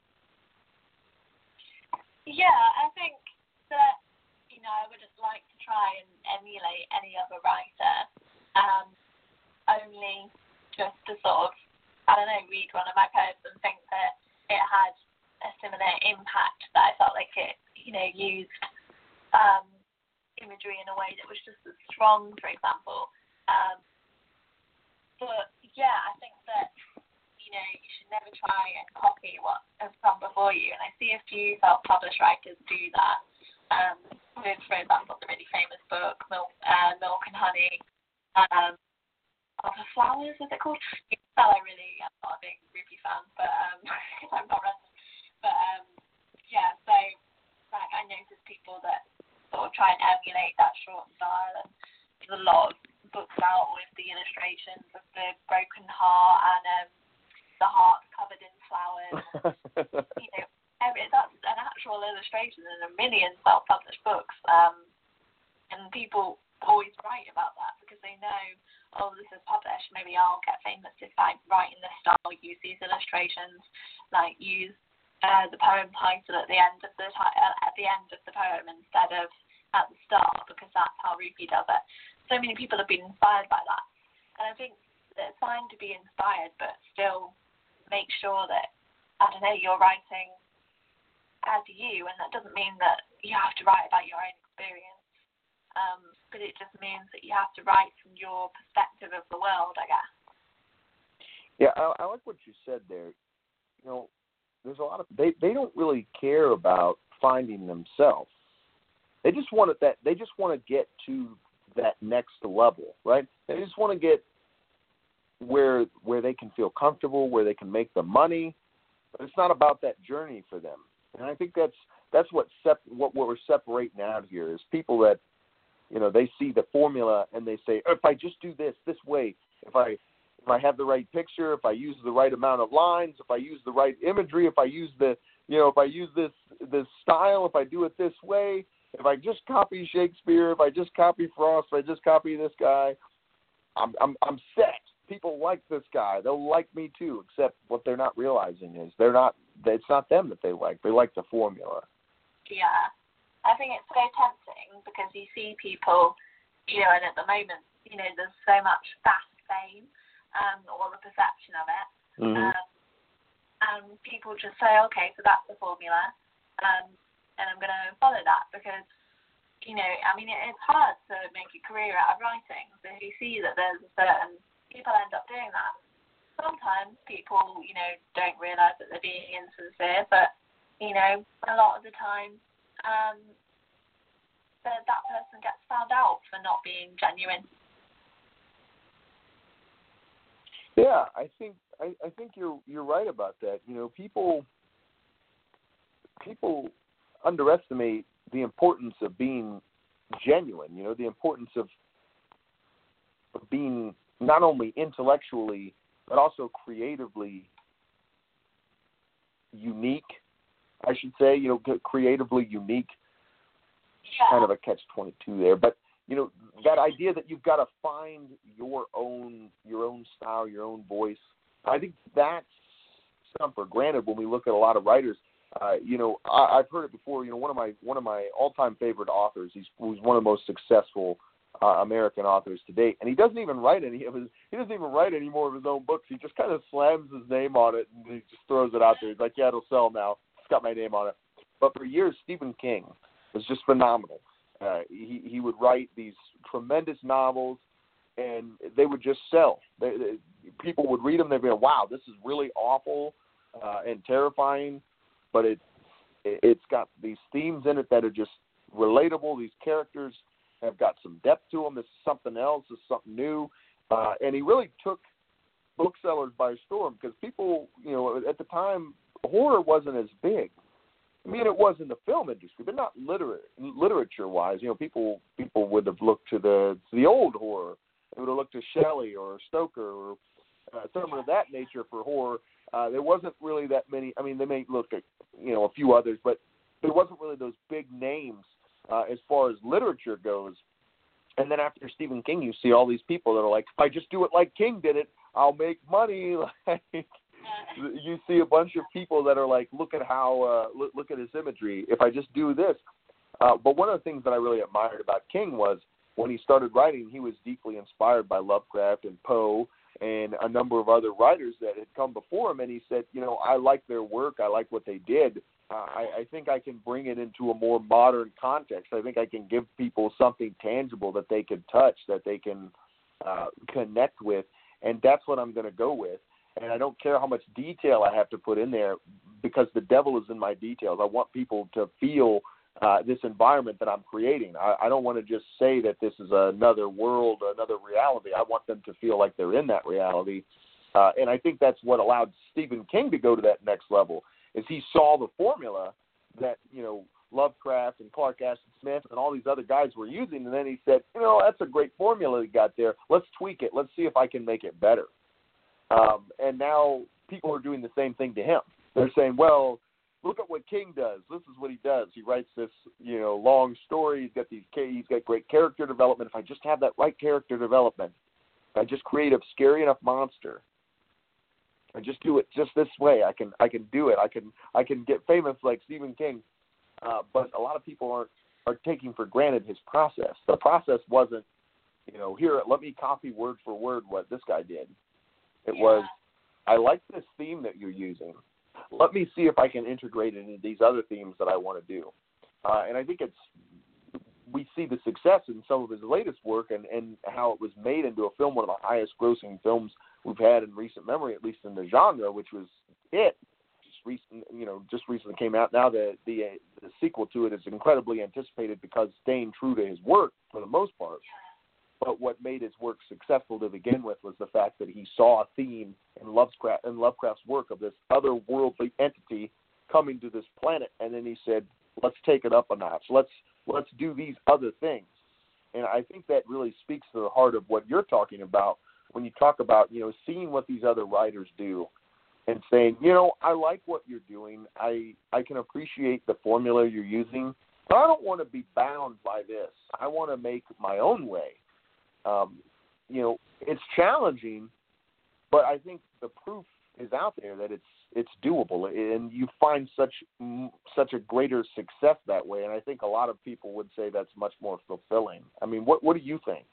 Yeah, I think that, you know, I would like to try and emulate any other writer, um, only just to sort of, I don't know, read one of my poems and think that it had a similar impact, that I felt like it, you know, used um, imagery in a way that was just as strong, for example. Um, but, yeah, I think that, you know, you should never try and copy what has come before you. And I see a few self-published writers do that. Um, with, for example, the really famous book, Milk, uh, Milk and Honey, um, of the Flowers, is it called? You can tell I really am not a big Ruby fan, but um, I'm not read. But um, yeah, so like I notice people that sort of try and emulate that short style, and there's a lot of books out with the illustrations of the broken heart and um, the heart covered in flowers. You know, every, that's an actual illustration in a million self-published books, um, and people always write about that because they know, oh, this is published, maybe I'll get famous if I write in this style, use these illustrations, like use uh, the poem title at the end of the ti- uh, at the end of the poem instead of at the start, because that's how Rupi does it. So many people have been inspired by that, and I think that it's fine to be inspired, but still make sure that, I don't know, you're writing as you, and that doesn't mean that you have to write about your own experience. Um, but it just means that you have to write from your perspective of the world, I guess. Yeah, I, I like what you said there. You know, there's a lot of they, they don't really care about finding themselves. They just want it that they just want to get to that next level, right? They just want to get where where they can feel comfortable, where they can make the money. But it's not about that journey for them. And I think that's that's what sep- what, what we're separating out here is people that, you know, they see the formula and they say, if I just do this this way, if I if I have the right picture, if I use the right amount of lines, if I use the right imagery, if I use the, you know, if I use this this style, if I do it this way, if I just copy Shakespeare, if I just copy Frost, if I just copy this guy, I'm I'm I'm set. People like this guy. They'll like me too. Except what they're not realizing is they're not. It's not them that they like. They like the formula. Yeah. I think it's so tempting because you see people, you know, and at the moment, you know, there's so much fast fame, um, or the perception of it. Mm-hmm. Um, and people just say, okay, so that's the formula, um, and I'm going to follow that because, you know, I mean, it, it's hard to make a career out of writing. So if you see that there's a certain, people end up doing that. Sometimes people, you know, don't realise that they're being insincere, but, you know, a lot of the time, Um, that that person gets found out for not being genuine. Yeah, I think I, I think you're you're right about that. You know, people people underestimate the importance of being genuine, you know, the importance of, of being not only intellectually but also creatively unique, I should say, you know, creatively unique. Yeah. Kind of a catch twenty-two there, but you know, that idea that you've got to find your own your own style, your own voice. I think that's something for granted when we look at a lot of writers. Uh, you know, I, I've heard it before. You know, one of my one of my all-time favorite authors. He's who's one of the most successful uh, American authors to date, and he doesn't even write any of his. He doesn't even write any more of his own books. He just kind of slams his name on it and he just throws it out there. He's like, "Yeah, it'll sell now. It's got my name on it." But for years, Stephen King was just phenomenal. Uh, he he would write these tremendous novels, and they would just sell. They, they, people would read them. They'd be like, "Wow, this is really awful uh, and terrifying," but it, it it's got these themes in it that are just relatable. These characters have got some depth to them. This is something else. This is something new, uh, and he really took booksellers by storm because people, you know, at the time, horror wasn't as big. I mean, it was in the film industry, but not liter- literature-wise. You know, people people would have looked to the to the old horror. They would have looked to Shelley or Stoker or uh, someone of that nature for horror. Uh, there wasn't really that many. I mean, they may look at, you know, a few others, but there wasn't really those big names uh, as far as literature goes. And then after Stephen King, you see all these people that are like, if I just do it like King did it, I'll make money. Like, you see a bunch of people that are like, look at how, uh, look, look at his imagery. If I just do this. Uh, but one of the things that I really admired about King was when he started writing, he was deeply inspired by Lovecraft and Poe and a number of other writers that had come before him. And he said, you know, I like their work. I like what they did. Uh, I, I think I can bring it into a more modern context. I think I can give people something tangible that they can touch, that they can uh, connect with. And that's what I'm going to go with. And I don't care how much detail I have to put in there because the devil is in my details. I want people to feel uh, this environment that I'm creating. I, I don't want to just say that this is another world, another reality. I want them to feel like they're in that reality. Uh, and I think that's what allowed Stephen King to go to that next level, is he saw the formula that, you know, Lovecraft and Clark Ashton Smith and all these other guys were using. And then he said, you know, that's a great formula you got there. Let's tweak it. Let's see if I can make it better. Um, and now people are doing the same thing to him. They're saying, well, look at what King does. This is what he does. He writes this, you know, long story. He's got these, he's got great character development. If I just have that right character development, if I just create a scary enough monster, I just do it just this way, I can, I can do it. I can, I can get famous like Stephen King. Uh, but a lot of people aren't are taking for granted his process. The process wasn't, you know, here, let me copy word for word what this guy did. It yeah. was, I like this theme that you're using. Let me see if I can integrate it into these other themes that I want to do. Uh, and I think it's, we see the success in some of his latest work and, and how it was made into a film, one of the highest grossing films we've had in recent memory, at least in the genre, which was It. Just recent, you know, just recently came out. Now the, the, the sequel to it is incredibly anticipated because staying true to his work for the most part. But what made his work successful to begin with was the fact that he saw a theme in Lovecraft in Lovecraft's work of this otherworldly entity coming to this planet, and then he said, "Let's take it up a notch. Let's let's do these other things." And I think that really speaks to the heart of what you're talking about when you talk about, you know, seeing what these other writers do and saying, you know, I like what you're doing. I I can appreciate the formula you're using, but I don't want to be bound by this. I want to make my own way. Um, you know, it's challenging, but I think the proof is out there that it's it's doable, and you find such such a greater success that way. And I think a lot of people would say that's much more fulfilling. I mean, what what do you think?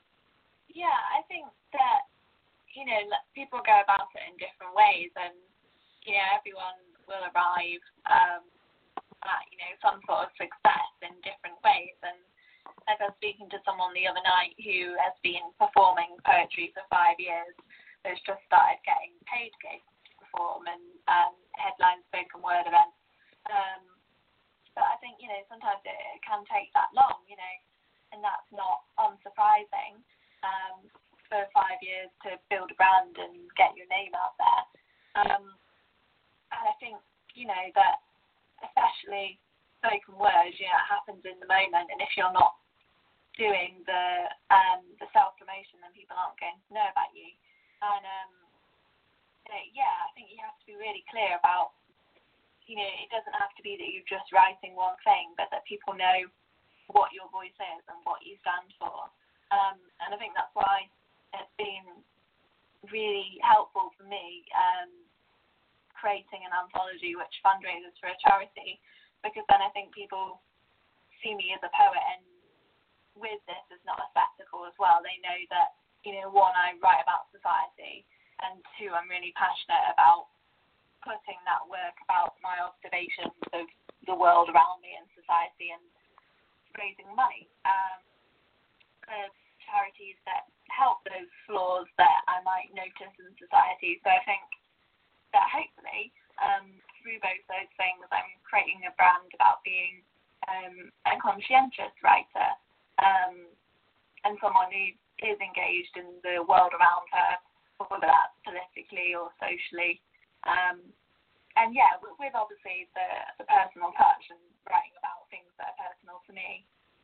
Yeah, I think that, you know, people go about it in different ways, and you know, everyone will arrive um, at, you know, some sort of success in different ways. And like I was speaking to someone the other night who has been performing poetry for five years, who's just started getting paid gigs to perform and um, headline spoken word events. Um, but I think, you know, sometimes it, it can take that long, you know, and that's not unsurprising um, for five years to build a brand and get your name out there. Um, and I think, you know, that especially spoken word, you know, it happens in the moment, and if you're not doing the um, the self-promotion, then people aren't going to know about you. And um, yeah, I think you have to be really clear about, you know, it doesn't have to be that you're just writing one thing, but that people know what your voice is and what you stand for. Um, and I think that's why it's been really helpful for me um, creating an anthology which fundraises for a charity, because then I think people see me as a poet, and with this it's not a spectacle as well. They know that, you know, one, I write about society, and two, I'm really passionate about putting that work about my observations of the world around me and society and raising money um, for charities that help those flaws that I might notice in society. So I think that hopefully um, through both those things, I'm creating a brand about being um, a conscientious writer um, and someone who is engaged in the world around her, whether that's politically or socially. Um, and yeah, with, with obviously the, the personal touch and writing about things that are personal to me.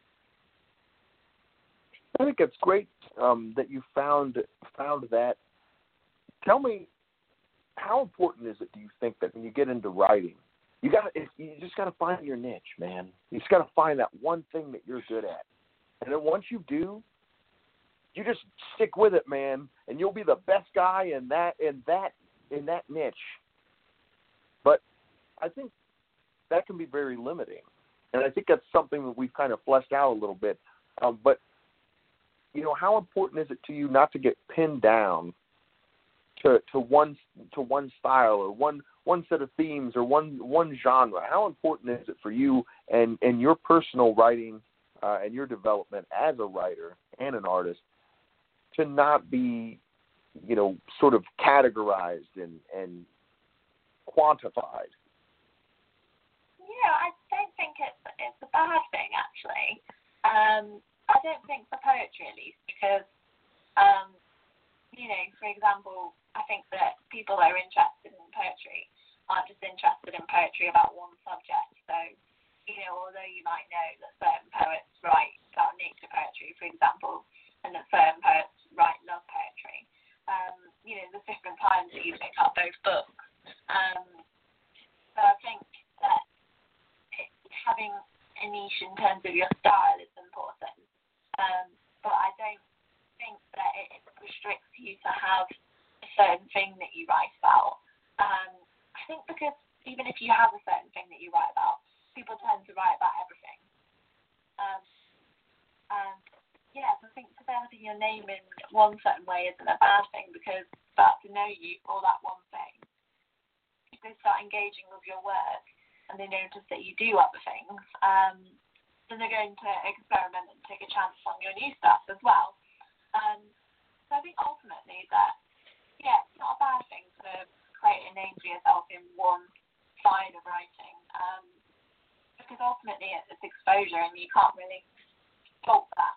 I think it's great um, that you found found that. Tell me, how important is it, do you think, that when you get into writing, you got you just got to find your niche, man. You just got to find that one thing that you're good at, and then once you do, you just stick with it, man, and you'll be the best guy in that in that in that niche. But I think that can be very limiting, and I think that's something that we've kind of fleshed out a little bit. Um, but you know, how important is it to you not to get pinned down to to one to one style or one one set of themes or one one genre? How important is it for you and, and your personal writing uh, and your development as a writer and an artist to not be, you know, sort of categorized and, and quantified? Yeah, I don't think it's it's a bad thing, actually. Um, I don't think for poetry, at least, because, um, you know, for example, I think that people that are interested in poetry aren't just interested in poetry about one subject. So, you know, although you might know that certain poets write about nature poetry, for example, and that certain poets write love poetry, um, you know, there's different times that you pick up those books. Um, so I think that it, having a niche in terms of your style is important. Um, but I don't think that it restricts you to have a certain thing that you write about. Um, I think because even if you have a certain thing that you write about, people tend to write about everything. Um, and yeah, so I think developing your name in one certain way isn't a bad thing, because start to know you for that one thing. If they start engaging with your work and they notice that you do other things, um, then they're going to experiment and take a chance on your new stuff as well. Um, so I think ultimately that, yeah, it's not a bad thing to create a name for yourself in one side of writing, um, because ultimately it's exposure and you can't really fault that.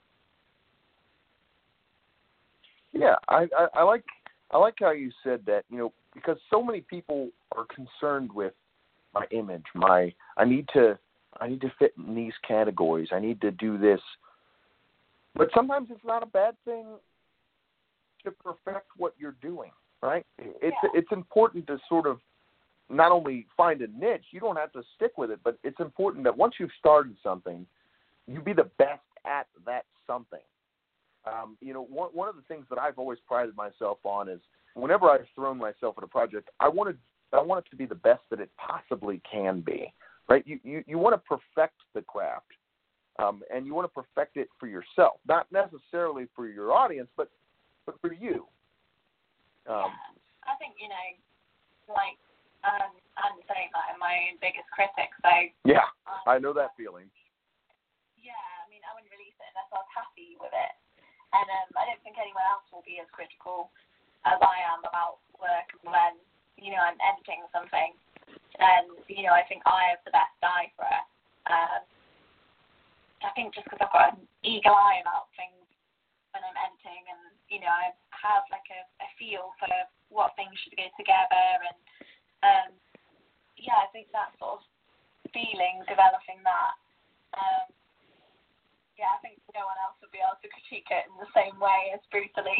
Yeah, I, I, I like I like how you said that, you know, because so many people are concerned with my image, my I need to I need to fit in these categories. I need to do this. But sometimes it's not a bad thing to perfect what you're doing, right? It's Yeah. it's important to sort of not only find a niche, you don't have to stick with it, but it's important that once you've started something, you be the best at that something. Um, you know, one, one of the things that I've always prided myself on is whenever I've thrown myself at a project, I wanted I want it to be the best that it possibly can be. Right, you, you, you want to perfect the craft, um, and you want to perfect it for yourself, not necessarily for your audience, but but for you. Um, yeah, I think, you know, like um, I'm saying that I'm my own biggest critic, so yeah, um, I know that feeling. Yeah, I mean, I wouldn't release it unless I was happy with it, and um, I don't think anyone else will be as critical as I am about work when, you know, I'm editing something. And, you know, I think I have the best eye for it. Um, I think just because I've got an eagle eye about things when I'm editing, and, you know, I have like a, a feel for what things should go together. And, um, yeah, I think that sort of feeling developing that. Um, yeah, I think no one else would be able to critique it in the same way as brutally.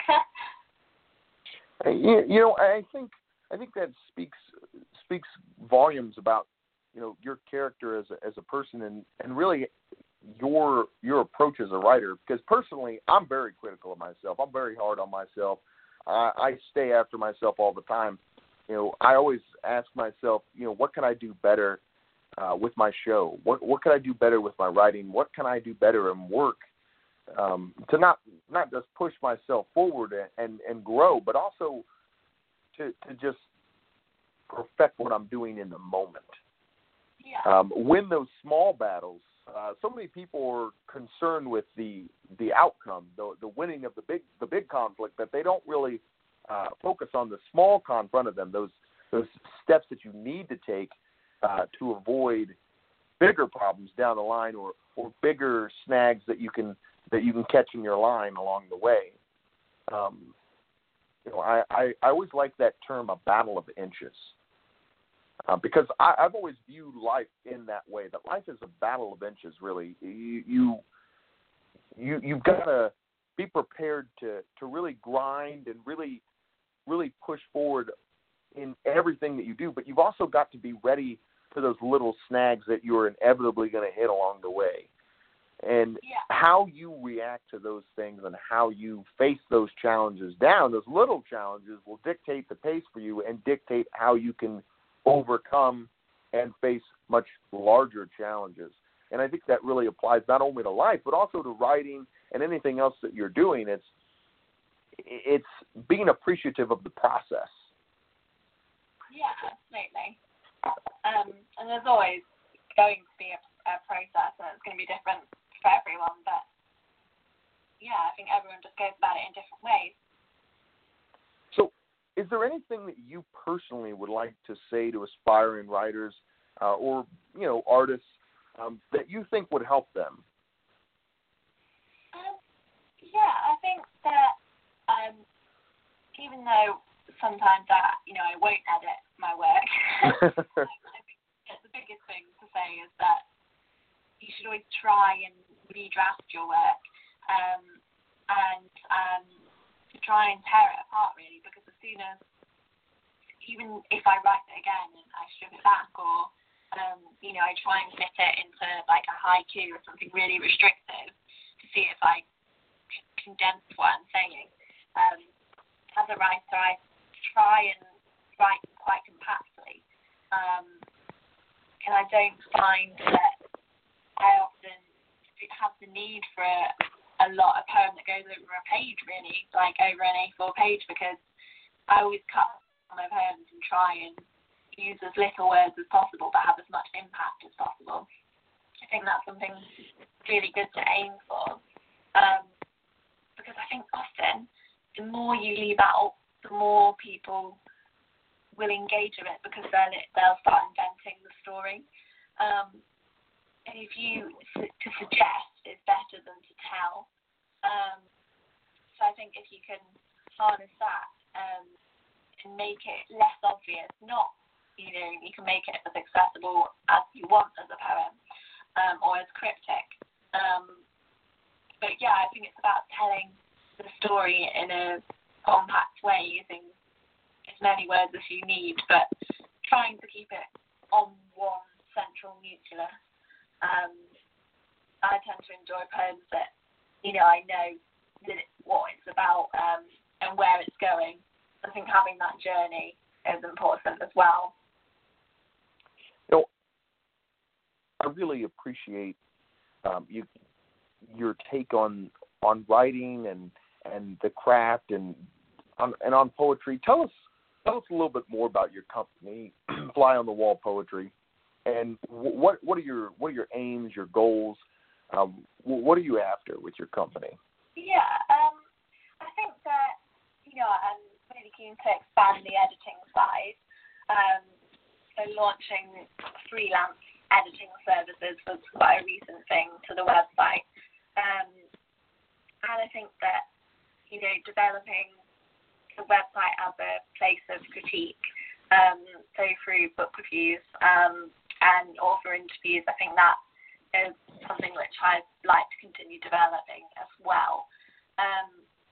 you, you know, I think I think that speaks speaks volumes about, you know, your character as a, as a person, and, and really your your approach as a writer. Because personally, I'm very critical of myself. I'm very hard on myself. I, I stay after myself all the time. You know, I always ask myself, you know, what can I do better uh, with my show? What what can I do better with my writing? What can I do better in work um, to not not just push myself forward and, and, and grow, but also to to just perfect what I'm doing in the moment. Yeah. Um, win those small battles. Uh, so many people are concerned with the the outcome, the the winning of the big the big conflict, that they don't really uh, focus on the small con in front of them. Those those steps that you need to take uh, to avoid bigger problems down the line, or, or bigger snags that you can that you can catch in your line along the way. Um, you know, I, I, I always like that term, a battle of inches. Uh, because I, I've always viewed life in that way, that life is a battle of inches, really. You, you, you, you've got to be prepared to, to really grind and really, really push forward in everything that you do, but you've also got to be ready for those little snags that you're inevitably going to hit along the way. And yeah. how you react to those things and how you face those challenges down, those little challenges, will dictate the pace for you and dictate how you can overcome and face much larger challenges. And I think that really applies not only to life, but also to writing and anything else that you're doing. It's it's being appreciative of the process. Yeah, absolutely. Um, and there's always going to be a, a process, and it's going to be different for everyone. But yeah, I think everyone just goes about it in different ways. So, is there anything that you personally would like to say to aspiring writers uh, or, you know, artists um, that you think would help them? Um, yeah, I think that um, even though sometimes I, you know, I won't edit my work, I think that the biggest thing to say is that you should always try and redraft your work um, and um, to try and tear it apart, really, because as soon as, even if I write it again and I strip it back, or um, you know, I try and fit it into like a haiku or something really restrictive to see if I c- condense what I'm saying. Um, as a writer, I try and write quite compactly, um, and I don't find that I often have the need for a, a lot of poem that goes over a page, really, like over an A four page, because I always cut my poems and try and use as little words as possible but have as much impact as possible. I think that's something really good to aim for, um, because I think often the more you leave out, the more people will engage with it, because then it, they'll start inventing the story. Um, and if you, to suggest is better than to tell. Um, so I think if you can harness that um, and make it less obvious, not, you know, you can make it as accessible as you want as a poem um, or as cryptic. Um, but yeah, I think it's about telling the story in a compact way, using as many words as you need, but trying to keep it on one central nucleus. Um, I tend to enjoy poems that, you know, I know that it, what it's about um, and where it's going. I think having that journey is important as well. You know, I really appreciate um, you your take on on writing and and the craft and on, and on poetry. Tell us tell us a little bit more about your company, Fly on the Wall Poetry, and what what are your what are your aims, your goals? Um, what are you after with your company? Yeah, um, I think that, you know, I'm really keen to expand the editing side. Um, so launching freelance editing services was quite a recent thing to the website. Um, and I think that, you know, developing the website as a place of critique, um, so through book reviews um, and author interviews. I think that is something which I'd like to continue developing as well. Um,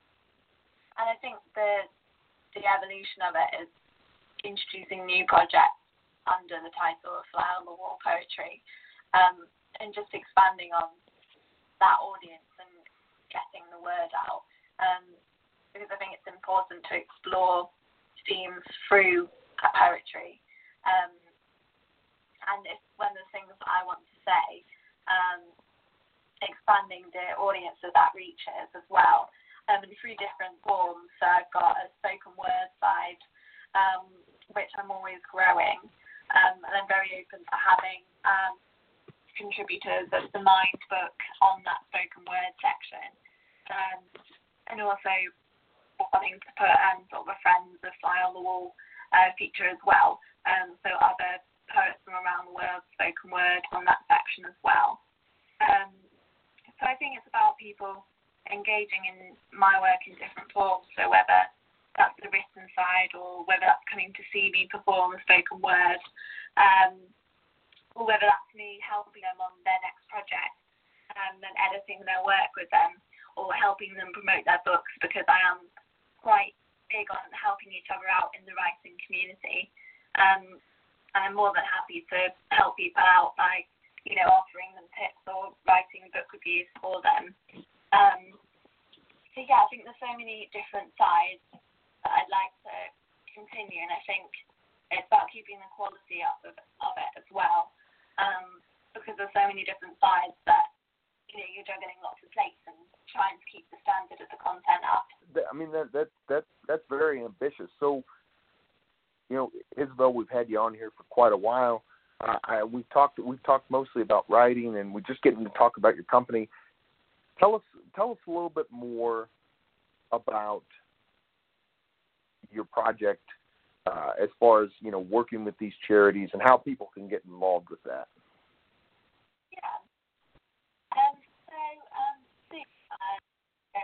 and I think the the evolution of it is introducing new projects under the title of Fly on the Wall Poetry, um, and just expanding on that audience and getting the word out. Um, because I think it's important to explore themes through poetry. Um, and if when there's things that I want to say, um, expanding the audiences that reaches as well, um, in three different forms. So I've got a spoken word side, um, which I'm always growing, um, and I'm very open to having um, contributors of the Mind book on that spoken word section, um, and also wanting to put um, sort of a Friends of Fly on the Wall uh, feature as well, um, so other poets from around the world spoken word on that section as well. Um, so I think it's about people engaging in my work in different forms, so whether that's the written side or whether that's coming to see me perform a spoken word, um, or whether that's me helping them on their next project um, and editing their work with them, or helping them promote their books, because I am quite big on helping each other out in the writing community. Um, and I'm more than happy to help people out by, you know, offering them tips or writing book reviews for them. Um, so yeah, I think there's so many different sides that I'd like to continue, and I think it's about keeping the quality up of, of it as well, um, because there's so many different sides that, you know, you're juggling lots of plates and trying to keep the standard of the content up. I mean, that that that that's very ambitious. So, you know, Isabel, we've had you on here for quite a while. Uh, I, we've talked we've talked mostly about writing, and we're just getting to talk about your company. Tell us tell us a little bit more about your project, uh, as far as, you know, working with these charities and how people can get involved with that. Yeah. Um, so, um, so, uh,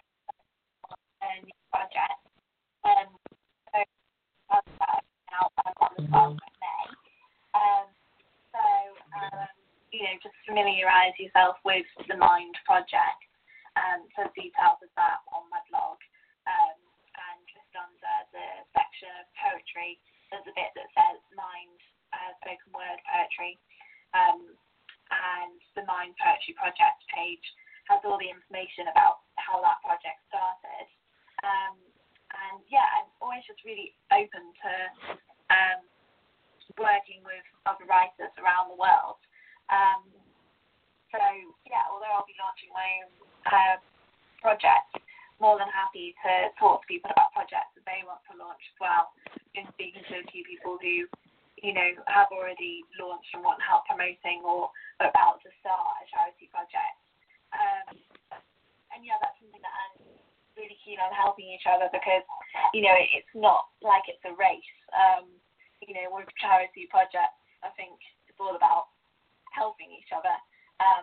a new project. Um, so, uh, now I'm on the twelfth of May. Um, so, um, you know, just familiarise yourself with the Mind project. Um, so details of that on my blog. Um, and just under the section of poetry, there's a bit that says Mind uh, spoken word poetry. Um, and the Mind Poetry Project page has all the information about how that project started. Um, and yeah, I'm always just really open to um, working with other writers around the world. Um, so yeah, although I'll be launching my own uh, project, more than happy to talk to people about projects that they want to launch as well. Been speaking to a few people who, you know, have already launched and want help promoting or are about to start a charity project. Um, and yeah, that's something that I'm really keen on helping each other, because, you know, it's not like it's a race. Um, you know, with charity projects, I think it's all about helping each other. Um,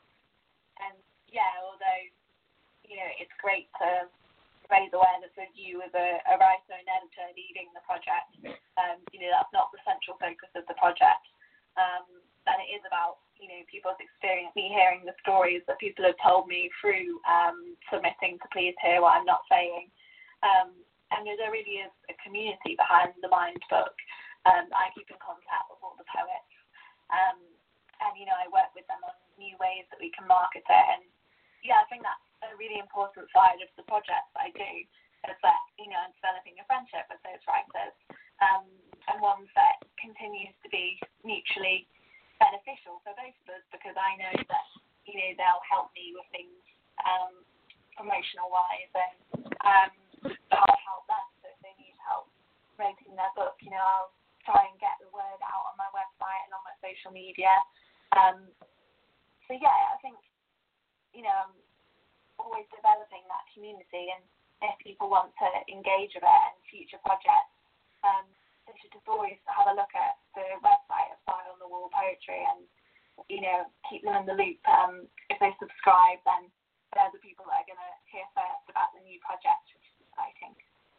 and yeah, although, you know, it's great to raise awareness of you as a, a writer and editor leading the project. Um, you know, that's not the central focus of the project. Um, and it is about, you know, people's experience, me hearing the stories that people have told me through um, submitting to Please Hear What I'm Not Saying. Um, and there really is a community behind the Mind book. Um, I keep in contact with all the poets. Um, and, you know, I work with them on new ways that we can market it. And, yeah, I think that's a really important side of the project that I do, is that, you know, I'm developing a friendship with those writers, um, and one that continues to be mutually beneficial for both of us, because I know that, you know, they'll help me with things um, promotional-wise, and um, I'll help them. So if they need help promoting their book, you know, I'll try and get the word out on my website and on my social media. Um, so, yeah, I think, you know, I'm always developing that community, and if people want to engage with it and future projects, um, they should just always have a look at the website of Fly on the Wall Poetry and, you know, keep them in the loop. Um, if they subscribe, then they're the people that are going to hear first about the new project, which is exciting.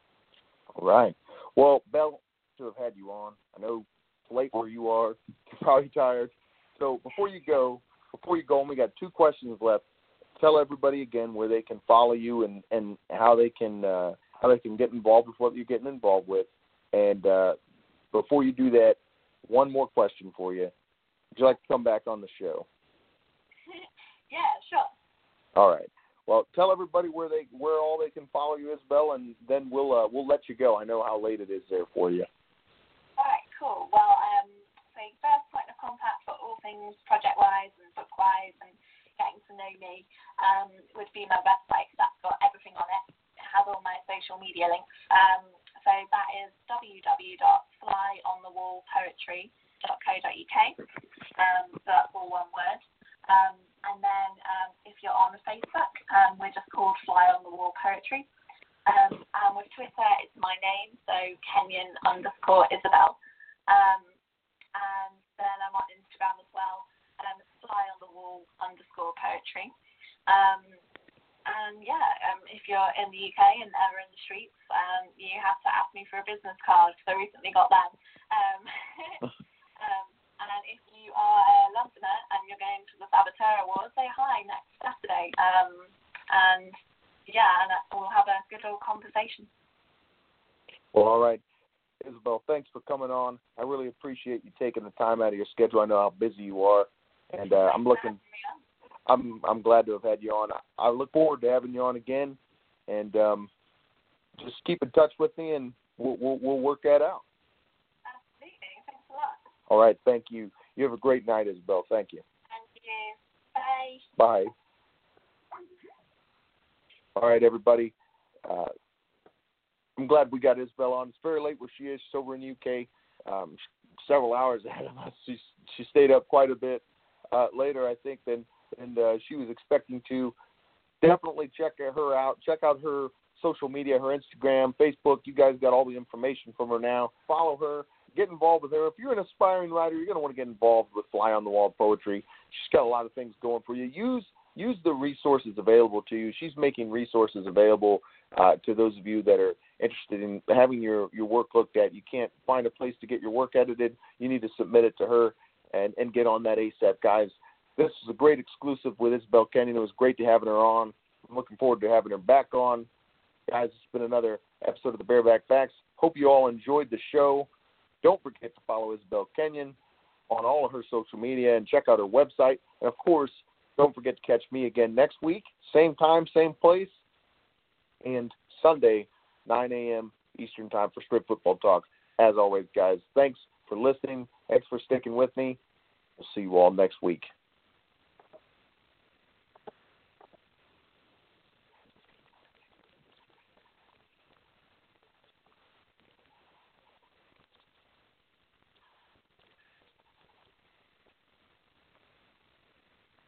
All right. Well, Belle, to have had you on. I know it's late where you are. You're probably tired. So before you go, before you go, we got two questions left. Tell everybody again where they can follow you and, and how they can uh, how they can get involved with what you're getting involved with. And uh, before you do that, one more question for you. Would you like to come back on the show? Yeah, sure. All right. Well, tell everybody where they where all they can follow you, Isabel, and then we'll uh, we'll let you go. I know how late it is there for you. All right, cool. Well, um, so first point of contact for all things project-wise and book-wise and getting to know me um, would be my website. That's got everything on it. It has all my social media links. Um, so that is w w w dot fly on the wall poetry dot co dot u k. Um, so that's all one word. Um, and then um, if you're on Facebook, um, we're just called Fly on the Wall Poetry. Um, and with Twitter, it's my name, so Kenyon underscore Isabel. Um, and then I'm on Instagram as well, um, Fly on the Wall underscore Poetry. Um, and yeah, um, if you're in the U K and ever in the streets, um, you have to ask me for a business card because I recently got them. Um, um, And if you are a Londoner and you're going to the Saboteur Awards, say hi next Saturday. Um, and, yeah, and we'll have a good old conversation. Well, all right. Isabel, thanks for coming on. I really appreciate you taking the time out of your schedule. I know how busy you are. And uh, I'm looking – I'm I'm glad to have had you on. I look forward to having you on again. And um, just keep in touch with me, and we'll, we'll, we'll work that out. All right, thank you. You have a great night, Isabel. Thank you. Thank you. Bye. Bye. All right, everybody. Uh, I'm glad we got Isabel on. It's very late where she is. She's over in the U K, um, several hours ahead of us. She, she stayed up quite a bit uh, later, I think, than, than uh, she was expecting to. Definitely check her out. Check out her social media, her Instagram, Facebook. You guys got all the information from her now. Follow her. Get involved with her. If you're an aspiring writer, you're going to want to get involved with Fly on the Wall Poetry. She's got a lot of things going for you. Use use the resources available to you. She's making resources available uh, to those of you that are interested in having your, your work looked at. You can't find a place to get your work edited. You need to submit it to her and, and get on that ASAP. Guys, this is a great exclusive with Isabel Kenyon. It was great to having her on. I'm looking forward to having her back on. Guys, it's been another episode of the Bareback Facts. Hope you all enjoyed the show. Don't forget to follow Isabel Kenyon on all of her social media and check out her website. And, of course, don't forget to catch me again next week, same time, same place, and Sunday, nine a.m. Eastern Time for Strip Football Talk. As always, guys, thanks for listening. Thanks for sticking with me. We'll see you all next week.